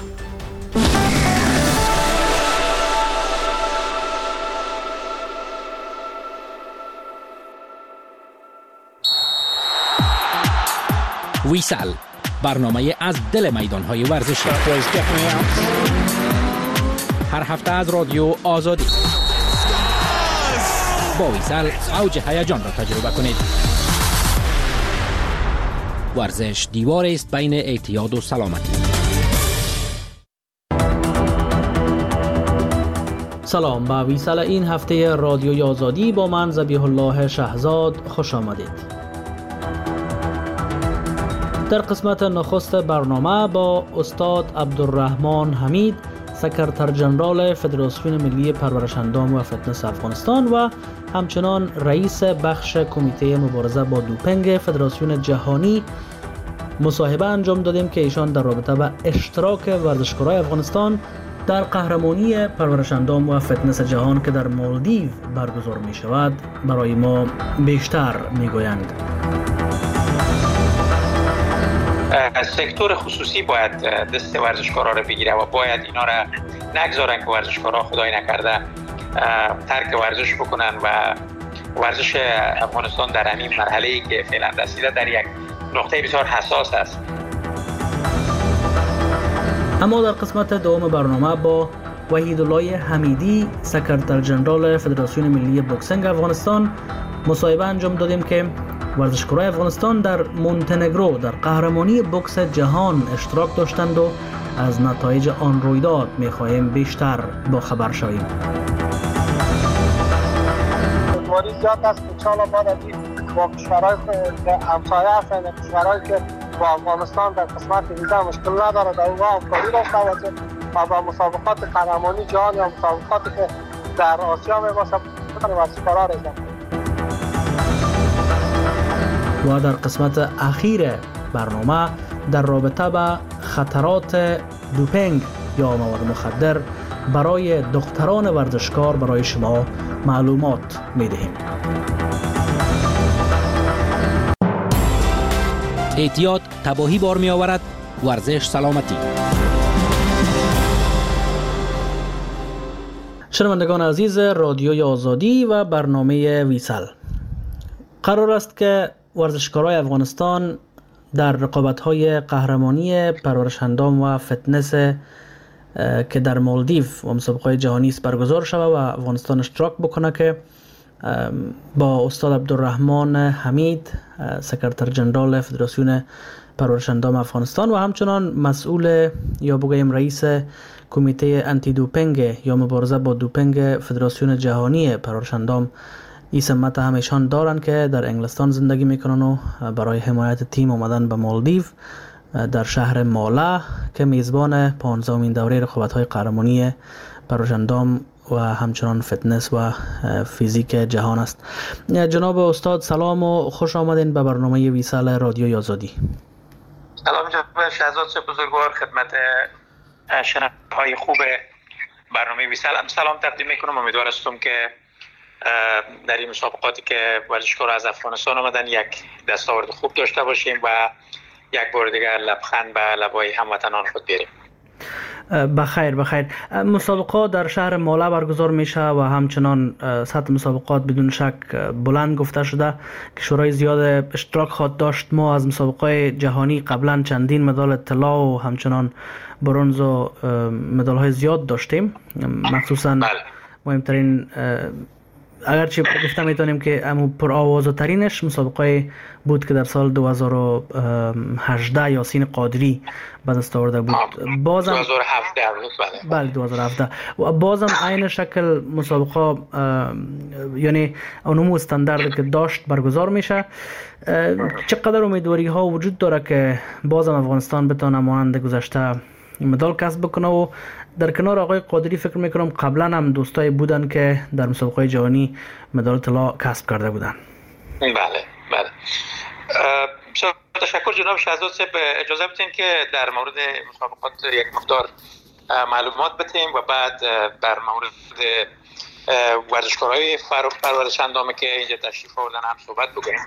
ویسل، برنامه از دل میدان‌های ورزشی. هر هفته از رادیو آزادی. با ویسل اوج هیجان را تجربه کنید. ورزش دیوار است بین اعتیاد و سلامتی. سلام، به ویسل این هفته رادیو آزادی با من ذبیح الله شهزاد خوش آمدید. در قسمت نخست برنامه با استاد عبدالرحمن حمید، سکرتر جنرال فدراسیون ملی پرورش اندام و فتنس افغانستان و همچنان رئیس بخش کمیته مبارزه با دوپینگ فدراسیون جهانی مصاحبه انجام دادیم که ایشان در رابطه با اشتراک ورزشکارای افغانستان در قهرمانی پرورش اندام و فتنس جهان که در مالدیو برگزار می شود برای ما بیشتر می گویند. سکتور خصوصی باید دست ورزشکارا رو بگیره و باید اینا را نگذارن که ورزشکارا خدای نکرده ترک ورزش بکنن و ورزش افغانستان در همین مرحله‌ای که فعلا رسیده در یک نقطه بسیار حساس است. اما در قسمت دوم برنامه با وحیدالله حمیدی، سکرتر جنرال فدراسیون ملی بوکسینگ افغانستان مصاحبه انجام دادیم که ورزشکارای افغانستان در مونتنگرو در قهرمانی بوکس جهان اشتراک داشتند و از نتایج آن رویداد می‌خواهیم بیشتر با خبر شویم. دشواری زیاد است که چالا بعد از این با کشورهای که همسایه هستند، کشورهایی که با افغانستان در قسمت ویزا مشکل نداره در اونها همکاری داشته باشه و با مسابقات قهرمانی جهان یا مسابقاتی که در آسیا میباشه ورزشکارا رسیدن. و در قسمت اخیر برنامه در رابطه با خطرات دوپینگ یا مواد مخدر برای دختران ورزشکار برای شما معلومات می‌دهیم. اعتیاد تباهی بار می‌آورد، ورزش سلامتی. شنوندگان عزیز رادیوی آزادی و برنامه ویسل، قرار است که ورزشکارای افغانستان در رقابت‌های قهرمانی پرورش اندام و فتنس که در مالدیو و مسابقه جهانی است برگزار شود و افغانستان اشتراک بکنه که با استاد عبدالرحمن حمید، سکرتر جنرال فدراسیون پرورش اندام افغانستان و همچنان مسئول یا بگویم رئیس کمیته انتی دوپینگ یا مبارزه با دوپینگ فدراسیون جهانی پرورش اندام این سمت همیشان دارن که در انگلستان زندگی میکنن و برای حمایت تیم اومدن به مالدیو در شهر مالا که میزبان پانزدهمین دوره رقابت‌های قهرمانی پرورش اندام و همچنان فتنس و فیزیک جهان است. جناب استاد سلام و خوش آمدین به برنامه ویسال رادیوی آزادی. سلام جناب شهزاد بزرگوار، خدمت شنونده‌های خوب برنامه ویسال هم سلام تقدیم میکنم. امیدوار هستم که در این مسابقاتی که ورزشکاران از افغانستان آمدن یک دستاورد خوب داشته باشیم و یک بار دیگر لبخند به لبای هموطنان خود بیاریم. بخیر بخیر. مسابقات در شهر مالا برگزار میشه و همچنان سطح مسابقات بدون شک بلند گفته شده که شورای زیاد اشتراک خواهد داشت. ما از مسابقات جهانی قبلا چندین مدال طلا و همچنان برنز و مدال های زیاد داشتیم، مخصوصا مهمترین اگرچه گفته میتونیم که امو پر آوازه ترینش مسابقه بود که در سال دو هزار و هجده یاسین قادری به دست آورده بود. بازم دو هزار و هفده بله دو هزار و هفده و بازم عین شکل مسابقه یعنی اونمو استانداردی که داشت برگزار میشه. چقدر امیدواری ها وجود داره که بازم افغانستان بتونه مانند گذشته مدال کسب بکنه و در کنار آقای قادری فکر میکنم قبلا هم دوستایی بودن که در مسابقه جهانی مدال طلا کسب کرده بودن. بله بله. تشکر جناب شهزاد صاحب. اجازه بدین که در مورد مسابقات یک مقدار معلومات بدیم و بعد در مورد ورزشکارهای پرورش اندام که اینجا تشریف آوردن هم صحبت بکنیم.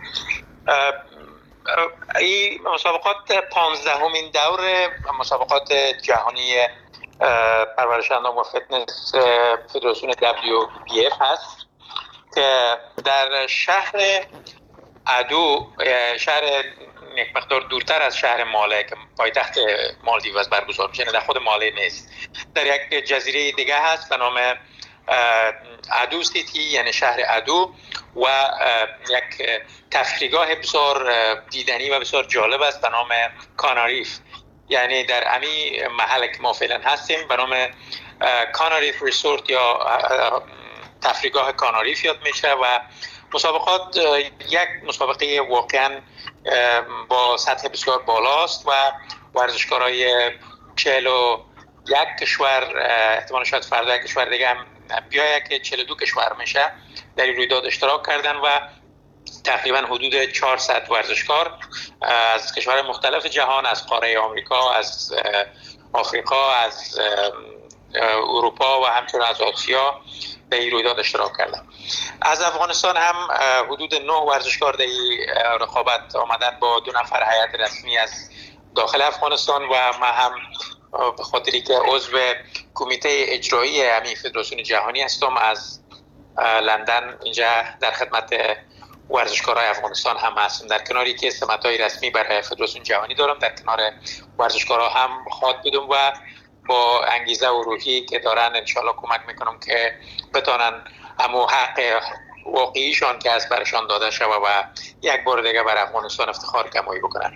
این مسابقات پانزدهمین دور مسابقات جهانی پرورش اندام و فتنس فدراسیون دبلیو بی اف هست که در شهر عدو، شهر یک مقدار دورتر از شهر ماله که پایتخت مالدیو است برگزار میشه، در خود ماله نیست، در یک جزیره دیگه هست به نام عدو سیتی یعنی شهر عدو و یک تفریحگاه بسیار دیدنی و بسیار جالب است به نام کاناریف، یعنی در امی محل که ما فعلا هستیم به نام کاناریف ریسورت یا تفریحگاه کاناریف یاد میشه و مسابقات یک مسابقه واقعا با سطح بسیار بالاست و ورزشکارای چهل و یک کشور، احتمال شاید فردا یک کشور دیگه هم بیایه که چهل و دو کشور میشه در این رویداد اشتراک کردن و تقریبا حدود چهارصد ورزشکار از کشورهای مختلف جهان، از قاره آمریکا، از آفریقا، از اروپا و همچنین از آسیا در این رویداد اشتراک کردن. از افغانستان هم حدود نه ورزشکار در این رقابت آمدن با دو نفر هیئت رسمی از داخل افغانستان و ما هم به خاطری که عضو کمیته اجرایی همین فدراسیون جهانی هستم از لندن اینجا در خدمت ورزشکارای افغانستان هم هستم. در کناری که سمت‌های رسمی برای فدراسیون جهانی دارم، در کنار ورزشکارا هم خواهد بدم و با انگیزه و روحی که دارن انشالله کمک میکنم که بتونن همو حق واقعیشان که از برشان داده شده و یک بار دیگه بر افغانستان افتخار کمایی بکنن.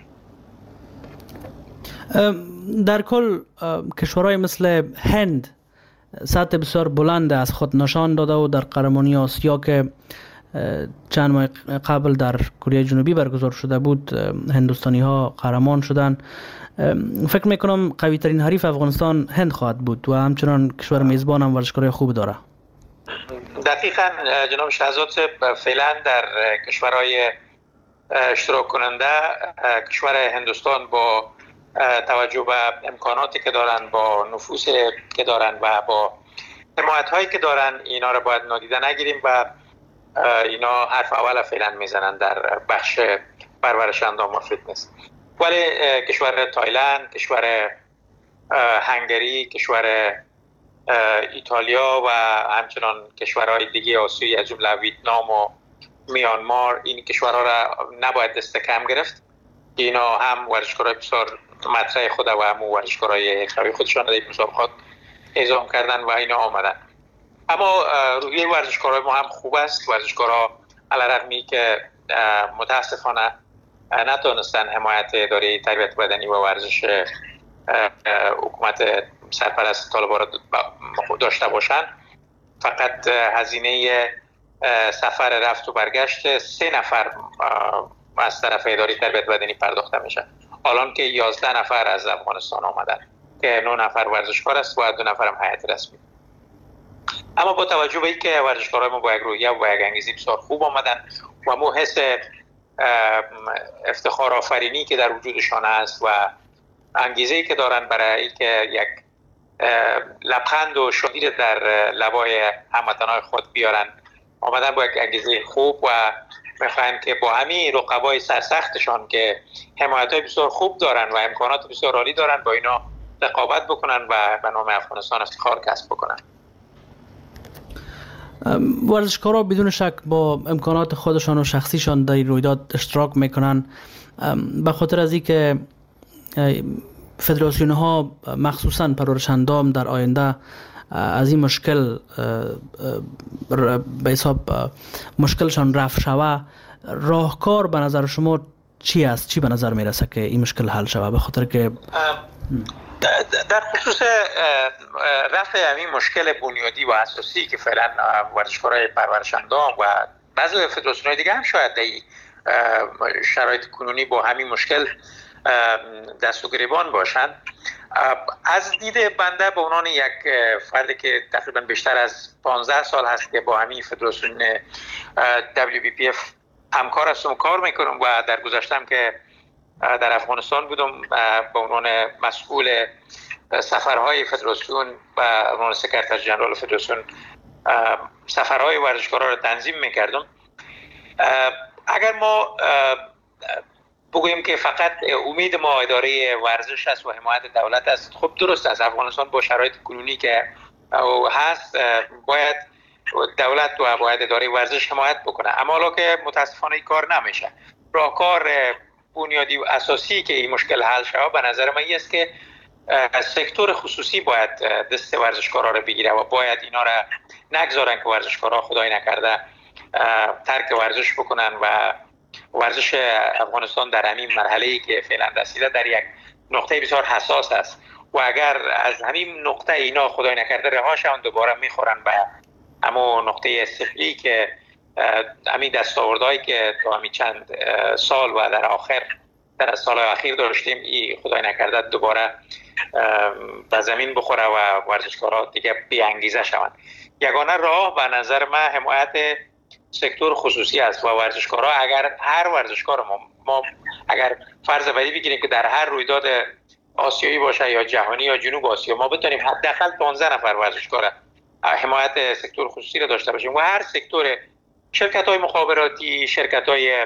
در کل کشورهای مثل هند سطح بسیار بلند از خود نشان داده و در قهرمانی آسیا که چند ماه قبل در کره جنوبی برگزار شده بود هندوستانی ها قهرمان شدن. فکر میکنم قوی ترین حریف افغانستان هند خواهد بود و همچنان کشور میزبان هم ورزشکارای خوب داره. دقیقاً جناب شهزاد صاحب، فعلا در کشورهای اشتراک کننده کشور هندوستان با توجه به امکاناتی که دارن، با نفوذی که دارن و با حمایت هایی که دارن، اینا رو باید نادیده نگیریم و اینا حرف اول فعلا میزنن در بخش پرورش اندام و فتنس. ولی کشور تایلند، کشور هنگری، کشور ایتالیا و همچنان کشورهای دیگه آسیایی از جمله ویتنام و میانمار، این کشورها را نباید دست کم گرفت که اینا هم ورزشکارای بسیار مطرح خود و هم ورزشکارای حرفه‌ای خودشان در این مسابقات اعزام کردن و اینا آمدن. اما روحیه ورزشکارای ما هم خوب است. ورزشکارها علیرغمی که متاسفانه نتونستن حمایت اداره تربیت بدنی و ورزش حکومت سرپرست طالبان را داشته باشند، فقط هزینه سفر رفت و برگشت سه نفر از طرف اداره تربیت بدنی پرداخته میشه. الان که یازده نفر از افغانستان آمدن که نه نفر ورزشکار است و دو نفر هم هیئت رسمی. اما با توجه به اینکه ورزشکارای ما با یک روحیه و با یک انگیزه بسیار خوب آمدن و مو حس افتخار آفرینی که در وجودشان است و انگیزه‌ای که دارن برای اینکه یک لبخند و شادی در لبای هموطنان خود بیارن، آمدن با یک انگیزه خوب و میخواین که با همین رقبای سرسختشان که حمایت‌های بسیار خوب دارن و امکانات بسیار عالی دارن با اینا رقابت بکنن و به نام افغانستان افتخار کسب بکنن. ورزشکارا بدون شک با امکانات خودشان و شخصیشان در این رویداد اشتراک میکنن، به خاطر از اینکه فدراسیون ها مخصوصا پرورشندام در آینده از این مشکل به حساب مشکلشان رفع شوه، راهکار به نظر شما چی است؟ چی به نظر میرسه که این مشکل حل شوه؟ به خاطر که در خصوص رفع این مشکل بنیادی و اساسی که فعلا ورزشکارای پرورشندام و بعضی فدراسیون‌های دیگه هم شاید در شرایط کنونی با همین مشکل دست و گریبان باشند، از دید بنده به عنوان یک فردی که تقریبا بیشتر از پانزده سال هست که با همین فدراسیون دبلیو بی پی اف همکار هستم و کار میکنم و در گذشتم که در افغانستان بودم به عنوان مسئول سفرهای فدراسیون و عنوان سکرتر ژنرال فدراسیون سفرهای ورزشکارا را تنظیم میکردم. اگر ما بگوییم که فقط امید ما اداره ورزش است و حمایت دولت است، خب درست است. افغانستان با شرایط کنونی که هست باید دولت و باید اداره ورزش حمایت بکنه، اما حالا که متاسفانه این کار نمیشه. راهکار بنیادی و اساسی که این مشکل حل شود به نظر من است که سکتور خصوصی باید دست ورزشکارا رو بگیره و باید اینا را نگذارن که ورزشکارا خدای نکرده ترک ورزش بکنن و ورزش افغانستان در همین مرحله‌ای که فعلا رسیده در یک نقطه بسیار حساس است و اگر از همین نقطه اینا خدای نکرده رها شوند دوباره میخورن به اما نقطه صفری که همین دستاوردهایی که تا همین چند سال و در آخر در سالهای اخیر داشتیم ای خدای نکرده دوباره به زمین بخوره و ورزشکارا دیگه بی انگیزه شوند. یگانه راه به نظر من حمایت سکتور خصوصی است و ورزشکارا اگر هر ورزشکار ما, ما اگر فرض بری بگیریم که در هر رویداد آسیایی باشه یا جهانی یا جنوب آسیا ما بتونیم حداقل پانزده نفر ورزشکار حمایت سکتور خصوصی را داشته باشیم و هر سکتور شرکت‌های مخابراتی، شرکت‌های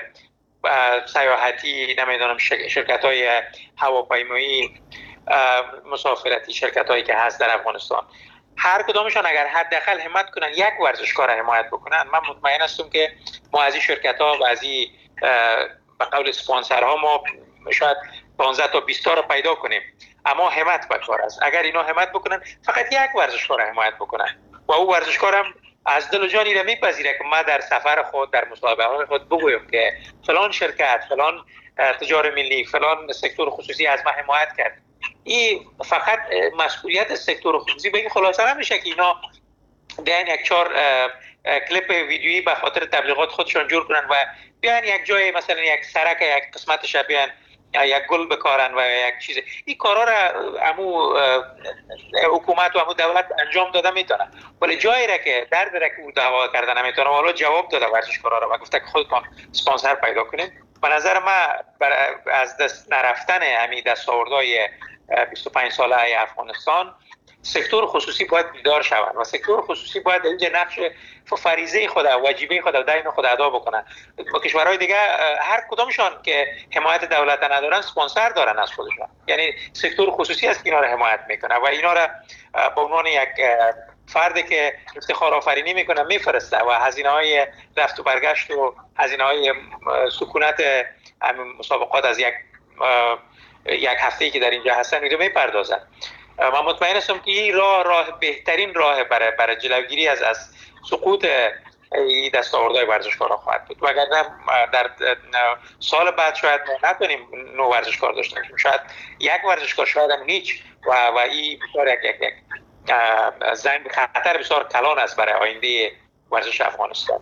سیاحتی، نمیدونم شرکت‌های هواپیمایی، مسافرتی، شرکت‌هایی که هست در افغانستان، هر کدامشان اگر حداقل همت کنن یک ورزشکار حمایت بکنن، من مطمئن هستم که ما از این شرکت‌ها و از این به قول اسپانسرها ما شاید پانزده تا بیست تا رو پیدا کنیم، اما همت به کار است. اگر اینا همت بکنن فقط یک ورزشکار حمایت بکنن و او ورزشکارم از دل و جان را میپذیره که ما در سفر خود در مسابقه خود بگویم که فلان شرکت، فلان تجار ملی، فلان سکتور خصوصی از ما حمایت کرد. این فقط مسئولیت سکتور خصوصی به این خلاصه نمیشه که اینا بیان یک چهار کلیپ ویدیویی به خاطر تبلیغات خودشان جور کنن و بیان یک جای مثلا یک سرک یک قسمتش بیان یک گل بکارن و یک چیز. این کارا را امو حکومت و امو دولت انجام داده میتونه، ولی جایی را که درد را که او دعوا کرده نمیتونه حالا جواب داده ورزشکارا را و گفته که خودتون اسپانسر پیدا کنید. به نظر من از دست نرفتن همین دستاوردهای بیست و پنج ساله افغانستان سکتور خصوصی باید بیدار شوند و سکتور خصوصی باید اینجا نقش فریضه خود و واجبه خود و دین خود ادا بکنن. با کشورهای دیگه هر کدامشان که حمایت دولت ندارن اسپانسر دارن از خودشان، یعنی سکتور خصوصی است که اینا رو حمایت میکنه و اینا رو به عنوان یک فردی که افتخار آفرینی میکنه میفرسته و هزینه های رفت و برگشت و هزینه های سکونت مسابقات از یک یک هفته‌ای که در اینجا هستن میره میپردازن. من مطمئن هستم که این راه راه بهترین راه برای برای جلوگیری از از سقوط این دستاوردهای ورزشکاران خواهد بود. وگرنه در سال بعد شاید ما نتونیم نو ورزشکار داشته باشیم، شاید یک ورزشکار، شاید هم هیچ و و این بسیار یک یک یک زمین خطر بسیار کلان است برای آینده ورزش افغانستان.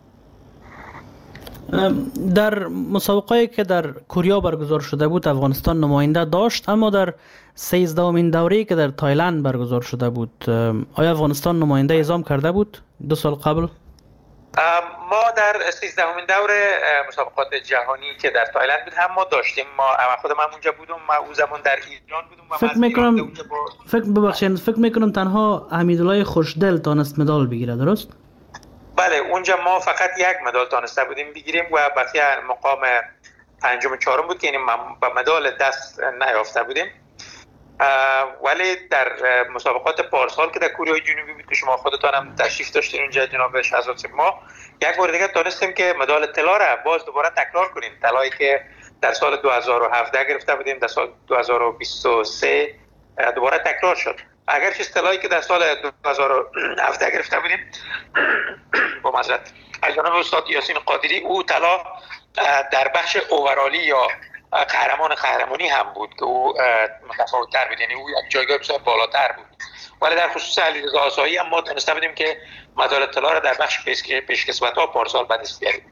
در مسابقه‌ای که در کوریا برگزار شده بود افغانستان نماینده داشت، اما در سیزدهمین دوره‌ای که در تایلند برگزار شده بود آیا افغانستان نماینده اعزام کرده بود دو سال قبل؟ ما در سیزدهمین دوره مسابقات جهانی که در تایلند بود هم ما داشتیم. ما خود من اونجا بودم، ما اون زمان در ایران بودم و فکر میکنم با... فکر ببخشید فکر میکنم تنها حمیدالله خوشدل تانست مدال بگیره، درست؟ بله، اونجا ما فقط یک مدال تانسته بودیم بگیریم و بقیه مقام پنجم و چهارم بود که یعنی با مدال دست نیافته بودیم. ولی در مسابقات پارسال که در کره جنوبی بود که شما خودتان هم تشریف داشتین اونجا جناب شهزاد، ما یک بار دیگه تونستیم که مدال طلا را باز دوباره تکرار کنیم. طلایی که در سال دو هزار و هفده گرفته بودیم در سال دو هزار و بیست و سه دوباره تکرار شد. اگر چه طلایی که در سال دو هزار و هفده گرفته بودیم با معذرت از جناب استاد یاسین قادری، او طلا در بخش اوورالی یا قهرمان قهرمانی هم بود که او متفاوت‌تر بود، یعنی او یک جایگاه بسیار بالاتر بود. ولی در خصوص علیرضا آسایی هم ما تونسته بودیم که مدال طلا را در بخش پیشکسوت‌ها پارسال به دست بیاریم.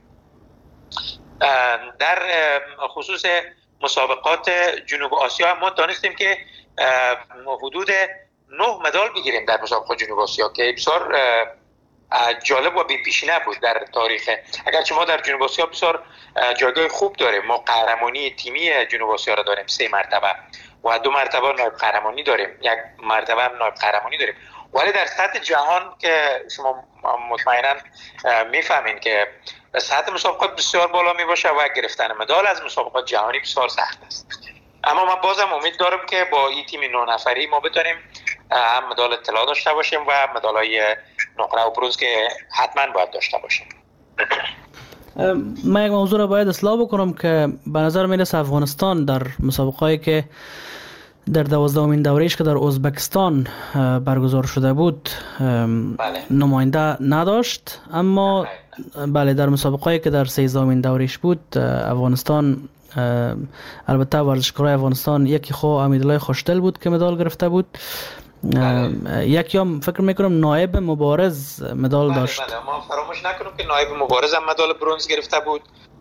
در خصوص مسابقات جنوب آسیا هم ما تونستیم که حدود نه مدال بگیریم در مسابقات جنوب آسیا که بسیار جالب و بی‌پیشینه بود در تاریخ. اگرچه ما در جنوب آسیا بسیار جایگاه خوب داریم، ما قهرمانی تیمی جنوب آسیا را داریم سه مرتبه و دو مرتبه نایب قهرمانی داریم، یک مرتبه هم نایب قهرمانی داریم. ولی در سطح جهان که شما مطمئنا میفهمین که سطح مسابقات بسیار بالا می باشه و گرفتن مدال از مسابقات جهانی بسیار سخت است. اما من بازم امید دارم که با این تیم نه نفری ما بتونیم هم مدال طلا داشته باشیم و مدال‌های نقره و برنز که حتما باید داشته باشیم. من یک موضوع را باید اصلاح بکنم که به نظر میرسه افغانستان در مسابقه‌ای که در دوازدهمین دوره‌ایش که در ازبکستان برگزار شده بود بله. نماینده نداشت، اما بله در مسابقه‌ای که در سیزدهمین دوره‌ایش بود افغانستان، البته ورزشکارای افغانستان یکی خو حمیدالله خوشدل بود که مدال گرفته بود، یکی هم فکر میکنم نایب مبارز مدال بله داشت. بله ما فراموش نکنیم که نایب مبارز هم مدال برنز گرفته بود،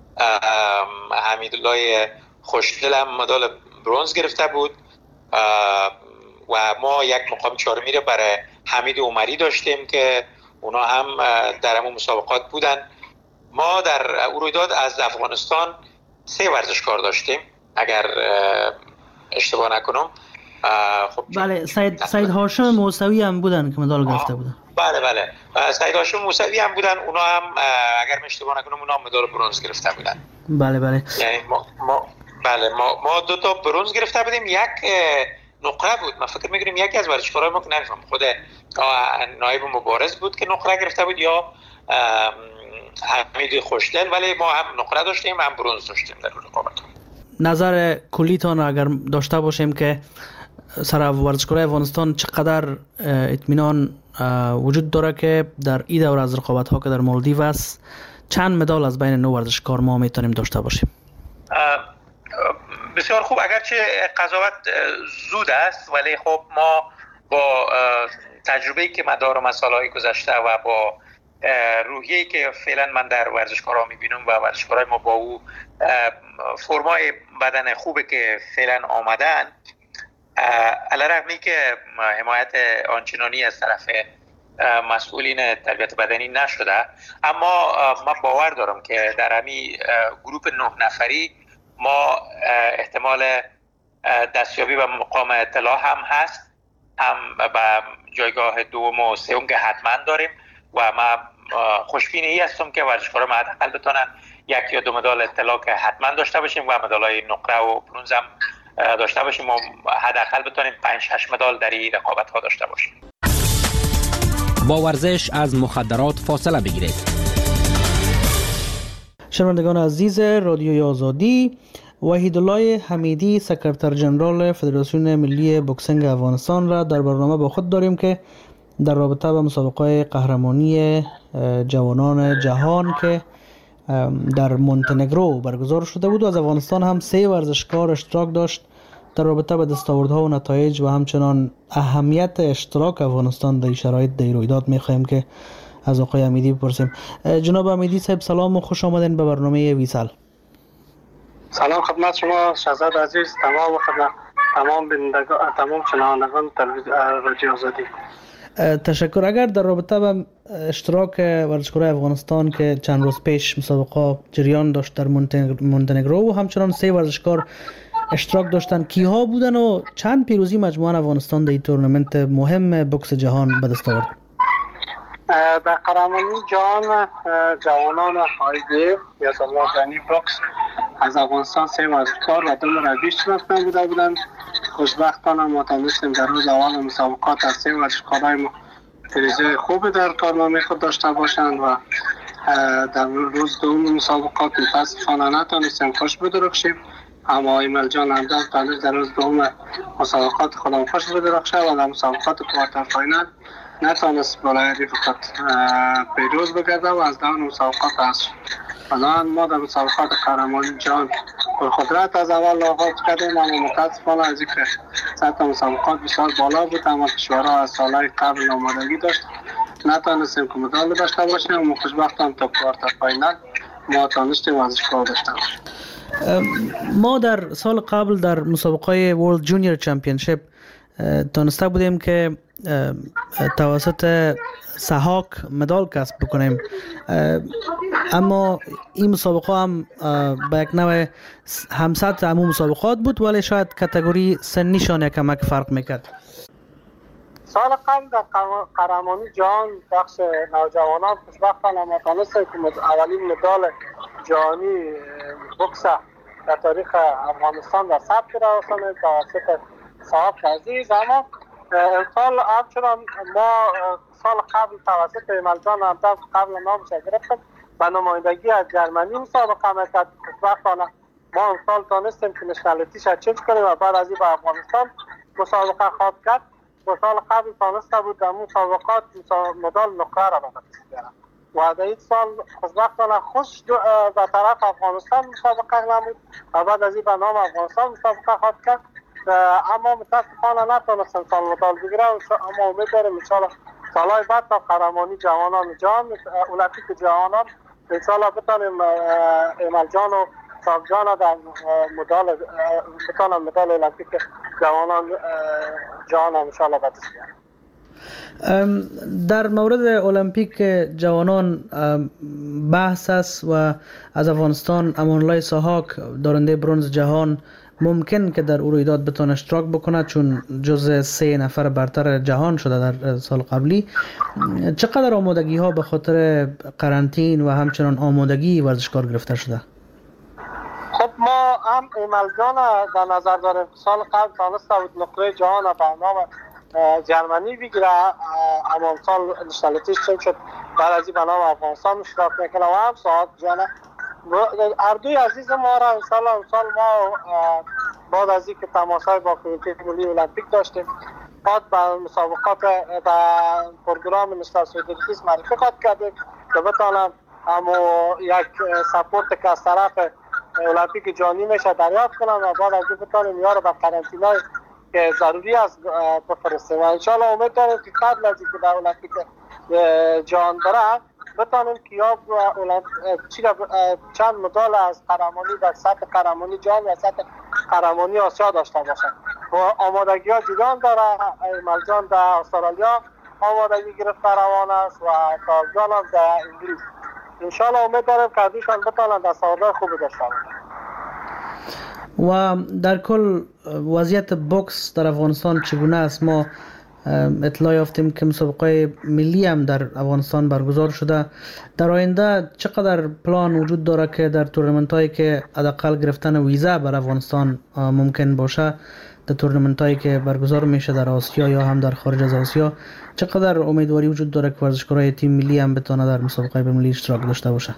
حمیدالله خوشدل هم مدال برنز گرفته بود و ما یک مقام چهارمی رو برای حمید عمری داشتیم که اونا هم در همون مسابقات بودن. ما در رویداد از افغانستان سه ورزشکار داشتیم اگر اشتباه نکنم. خب بله سید سید هاشم موسوی هم بودن که مدال گرفته بودن. بله بله سید هاشم موسوی هم بودن، اونا هم اگر اشتباه نکنم اونا هم مدال برنز گرفته بودن. بله بله یعنی ما, ما بله ما ما دو تا برنز گرفته بودیم، یک نقره بود. من فکر می‌کنم یکی از ورزشکارای ما که نمی‌فهمم خود نایب مبارز بود که نقره گرفته بود یا حمید خوشدل، ولی ما هم نقره داشتیم هم برنز داشتیم در رقابت. نظر کلیتان اگر داشته باشیم که سر ورزشکارای افغانستان چقدر اطمینان وجود داره که در این دوره از رقابت‌ها که در مالدیو است چند مدال از بین نو ورزشکار ما میتونیم داشته باشیم؟ بسیار خوب، اگرچه قضاوت زود است ولی خب ما با تجربه‌ای که مدار و سال‌های گذشته و با روحیه‌ای که فعلا من در ورزشکارها می‌بینم و ورزشکارای ما با او فرمای بدن خوبه که فعلا آمدن، علیرغمی که حمایت آنچنانی از طرف مسئولین تربیت بدنی نشده، اما من باور دارم که در همین گروپ نه نفری ما احتمال دستیابی و مقام اطلاع هم هست. هم به جایگاه دوم و سوم که حتما داریم و ما خوشبین ای هستم که ورزشکارا ما حداقل بتونن یک یا دو مدال طلا که حتما داشته باشیم و مدالای نقره و برنز هم داشته باشیم و حداقل بتونیم پنج شش مدال در این رقابت ها داشته باشیم. با ورزش از مخدرات فاصله بگیرید. شنوندگان عزیز رادیوی آزادی، وحیدالله حمیدی سکرتر جنرال فدراسیون ملی بوکسینگ افغانستان را در برنامه با خود داریم که در رابطه با مسابقه قهرمانی جوانان جهان که در مونتنگرو برگزار شده بود و از افغانستان هم سه ورزشکار اشتراک داشت در رابطه با دستاوردها و نتایج و همچنان اهمیت اشتراک افغانستان در شرایط در رویداد می‌خواهیم که از آقای حمیدی بپرسیم. جناب حمیدی صاحب سلام و خوش آمدین به برنامه ویسال. سلام خدمت شما شهزاد عزیز، تمام خدمت تمام بینندگان تمام شنوندگان رادیو آزادی. تشکر. اگر در رابطه با اشتراک ورزشکاران افغانستان که چند روز پیش مسابقه جریان داشت در مونتنگرو و همچنان سه ورزشکار اشتراک داشتن، کیها بودن و چند پیروزی مجموعه افغانستان در این تورنمنت مهم بوکس جهان به دست آورد؟ در قهرمانی جهان جوانان آیدی یا سالمردانی بوکس از افغانستان سه ورزشکار و دو مربی اشتراک نموده بودند. خوشبختانه ما تونستیم در روز اول مسابقات از سه ورزشکارای ما پیروزی خوب در کارنامه خود داشته باشند و در روز دوم مسابقات متاسفانه نتونستیم خوش بدرخشیم، اما ایمل جان همدان تونست در روز دوم مسابقات خودم خوش بدرخشه و در مسابقات کوارتر فاینال نتونست بالای فقط پیروز بگرده و از دور مسابقات هست. الان ما در مسابقات قهرمانی جهان پرقدرت از اول آغاز کردیم، اما متاسفانه از اینکه سطح مسابقات بسیار بالا بود اما کشورها از سالهای قبل آمادگی داشت نتونستیم که مدال داشته باشیم، اما خوشبختانه تا کوارتر فاینال ما تونستیم ورزشکار داشته باشیم. ما در سال قبل در مسابقه ورلد جونیور چمپیونشیپ تونسته بودیم که توسط سحاق مدال کسب بکنیم، اما این مسابقه هم به یک نوع همسط عموم مسابقات بود ولی شاید کاتگوری سنیشان یکم فرق میکرد. سال قبل در قهرمانی جهان بخش نوجوانان خوشبختانه ما تونستیم که اولین مدال جهانی بوکس در تاریخ افغانستان در ثبت رسانید توسط صاحب عزیز. اما امسال همچنان ما سال قبل توسط ایمل جان همدان قبل نامش گرفتیم و نمایندگی از جرمنی مسابقه میکرد. خوشبختانه ما امسال تونستیم که نشنالیتیش چنج کنیم و بعد از این به افغانستان مسابقه خواهد کرد. و سال قبل تونسته بود در مسابقات مدال نقره را به دست بیارد و در این سال خوشبختانه خوش به طرف افغانستان مسابقه نمود و بعد از این به نام افغانستان مسابقه خواهد کرد، اما متاسفانه نتونستن سال مدال بگیره، اما امید داریم انشاءالله سالهای بعد تا قهرمانی جوانان جهان المپیک جوانان انشاءالله بتونیم ایمل جان و صاحب جان در مدال بتونن مدال المپیک جوانان جهان انشاءالله به دست بیارن. در مورد المپیک جوانان بحث است و از افغانستان امانالله سحاق دارنده برنز جهان ممکن که در رویداد بتونه اشتراک بکنه چون جز سه نفر برتر جهان شده در سال قبلی. چقدر آمادگی ها به خاطر قرنطین و همچنان آمادگی ورزشکار گرفته شده؟ خب ما هم ایمل جان در نظر داریم. سال قبل تانسته بود نقره جهان به نام جرمنی بگیره، اما سال نشنالیتیش چون شد بعد از این به نام افغانستان اشتراک میکنه و هم ساعت جان اردوی عزیز ما را انشاءالله امسال ما بعد از این که تماشای با کمیته ملی المپیک داشتیم بعد به مسابقات به پروگرام مستر سویدرکیس معرفی خواهد کردیم که بتانم اما یک سپورت که از طرف المپیک جهانی میشه دریافت کنم و بعد از این بتانیم یا را به قرنطینای که ضروری است بفرستیم و انشاءالله امید داریم که قبل از اینکه در المپیک جهان بره بتانیم که یا چند مدال از قهرمانی در سطح قهرمانی جهان و سطح قهرمانی آسیا داشته باشند و آمادگی ها جدان داره. ایمل جان در استرالیا آمادگی گرفته روان است و صاحب جان هم در انگلیس. انشاءالله امید داریم که ازشان بتانند دستاوردهای خوبی داشته باشند. و در کل وضعیت بوکس در افغانستان چگونه است؟ ما اطلاع یافتیم که مسابقه ملی هم در افغانستان برگزار شده. در آینده چقدر پلان وجود داره که در تورنمنت هایی که حداقل گرفتن ویزا بر افغانستان ممکن باشه، در تورنمنت هایی که برگزار میشه در آسیا یا هم در خارج از آسیا، چقدر امیدواری وجود داره که ورزشکارای تیم ملی هم بتونه در مسابقه بین المللی اشتراک داشته باشه؟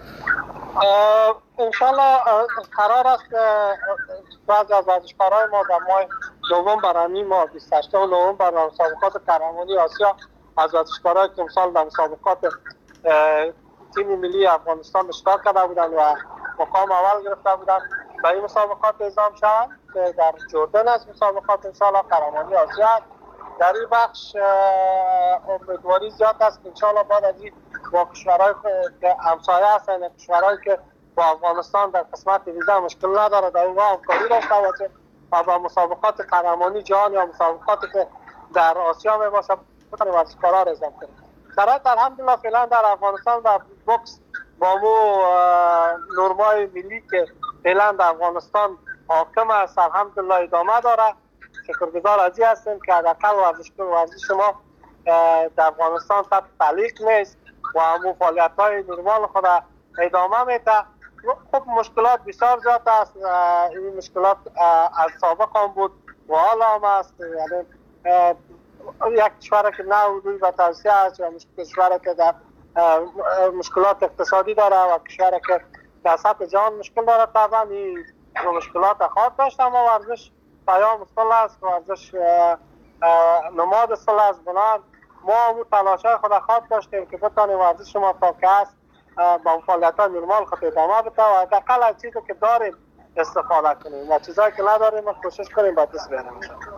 انشالله قرار است بعضی از ورزشکارای ما در ماه نوامبر همین ماه بیست و هشتم نوامبر در مسابقات قهرمانی آسیا از ورزشکارایی که امسال در مسابقات تیم ملی افغانستان اشتراک کرده بودند و مقام اول گرفته بودند به این مسابقات اعزام شوند که در جردن است. مسابقات انشالله قهرمانی آسیا است. در این بخش امیدواری زیاد است که انشالله بعد از این با کشورهای که همسایه هستند، کشورهایی که با افغانستان در قسمت ویزا مشکل نداره، در اونها همکاری داشته باشیم و با مسابقات قهرمانی جهان یا مسابقاتی که در آسیا می باشه بتونیم ورزشکارا را اعزام کنیم. شرایط الحمدلله فعلا در افغانستان و بوکس با مو نرمای ملی که فعلا در افغانستان حاکم است الحمدلله ادامه داره. شکرگزار از این هستیم که حداقل ورزشکار ورزش ما در افغانستان تحت تعلیق نیست و همون فعالیت‌های نرمال خود ادامه میده. خب مشکلات بسیار زیاد است. این مشکلات از سابق هم بود و حالا هم است. یعنی یک کشور که نه روی به توسعه است و کشور که در مشکلات اقتصادی داره و کشور که در سطح جهان مشکل داره، طبعا این مشکلات خواهد داشت. اما ورزش پیام صلح است، ورزش نماد صلح است. بنابراین ما همون تلاش‌های خود خواهد داشتیم که بتانیم ورزش ما تا که است با فعالیت‌های نرمال خود ادامه بده و حداقل از چیزی که داریم استفاده کنیم و چیزایی که نداریم کوشش کنیم با دست بیاریم.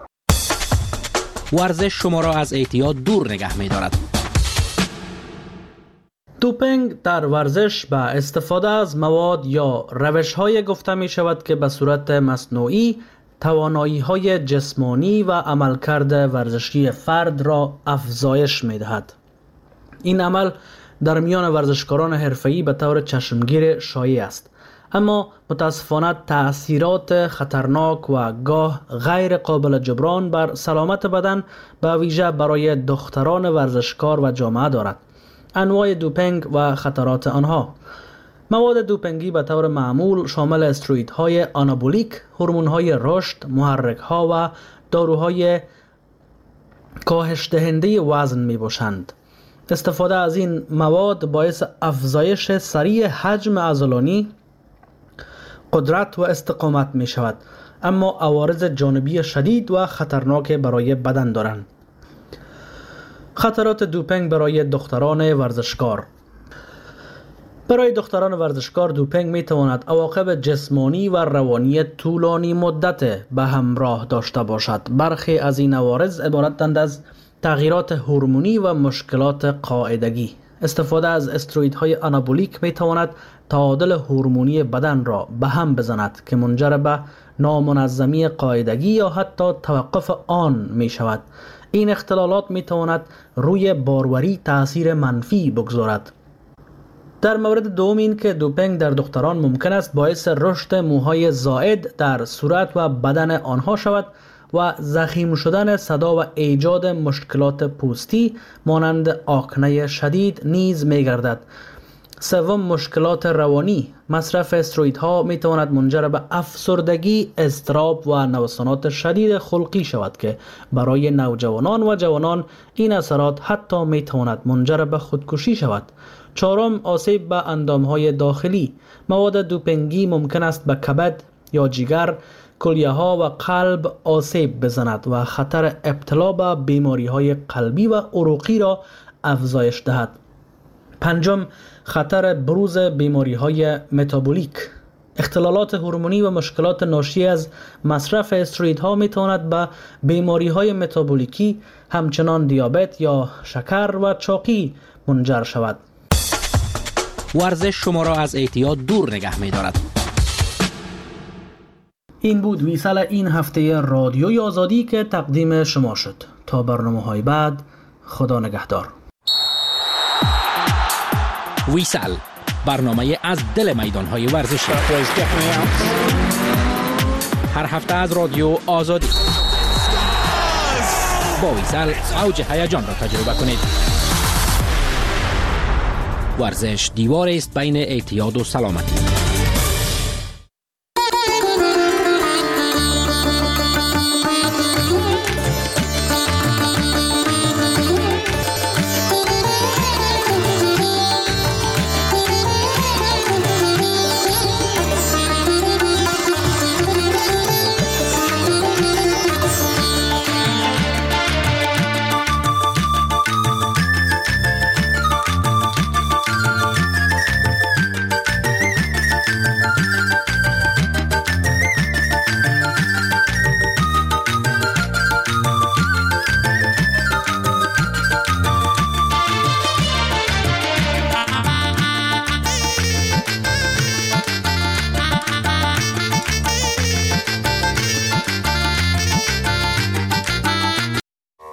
ورزش شما را از اعتیاد دور نگه می‌دارد. دوپینگ در ورزش به استفاده از مواد یا روش‌های گفته می‌شود که به صورت مصنوعی توانایی‌های جسمانی و عملکرد ورزشی فرد را افزایش می‌دهد. این عمل در میان ورزشکاران حرفه‌ای به طور چشمگیر شایع است، اما متاسفانه تأثیرات خطرناک و گاه غیر قابل جبران بر سلامت بدن به ویژه برای دختران ورزشکار و جامعه دارد. انواع دوپینگ و خطرات آنها: مواد دوپینگی به طور معمول شامل استروئیدهای آنابولیک، هورمون‌های رشد، محرک‌ها و داروهای کاهش دهنده وزن می‌باشند. استفاده از این مواد باعث افزایش سریع حجم عضلانی، قدرت و استقامت می شود، اما عوارض جانبی شدید و خطرناک برای بدن دارند. خطرات دوپینگ برای دختران ورزشکار: برای دختران ورزشکار دوپینگ می تواند عواقب جسمانی و روانی طولانی مدت به همراه داشته باشد. برخی از این عوارض عبارتند از تغییرات هورمونی و مشکلات قاعدگی. استفاده از استروئیدهای آنابولیک می تواند تعادل هورمونی بدن را به هم بزند که منجر به نامنظمی قاعدگی یا حتی توقف آن می شود. این اختلالات می تواند روی باروری تأثیر منفی بگذارد. در مورد دوم این که دوپینگ در دختران ممکن است باعث رشد موهای زائد در صورت و بدن آنها شود و ضخیم شدن صدا و ایجاد مشکلات پوستی مانند آکنه شدید نیز می گردد. سوم، مشکلات روانی. مصرف استروئیدها می تواند منجر به افسردگی، اضطراب و نوسانات شدید خلقی شود که برای نوجوانان و جوانان این اثرات حتی می تواند منجر به خودکشی شود. چهارم، آسیب به اندامهای داخلی. مواد دوپینگی ممکن است به کبد یا جگر، کلیه ها و قلب آسیب بزند و خطر ابتلا به بیماری های قلبی و عروقی را افزایش دهد. پنجم، خطر بروز بیماری های متابولیک. اختلالات هورمونی و مشکلات ناشی از مصرف استروئیدها می تواند به بیماری های متابولیکی همچنان دیابت یا شکر و چاقی منجر شود. ورزش شما را از اعتیاد دور نگه می دارد. این بود ویسال این هفته رادیوی آزادی که تقدیم شما شد. تا برنامه‌های بعد، خدا نگهدار. ویسال، برنامه از دل میدان‌های ورزشی. هر هفته از رادیو آزادی. با ویسل اوج هیجان را تجربه کنید. ورزش دیواری است بین اعتیاد و سلامتی.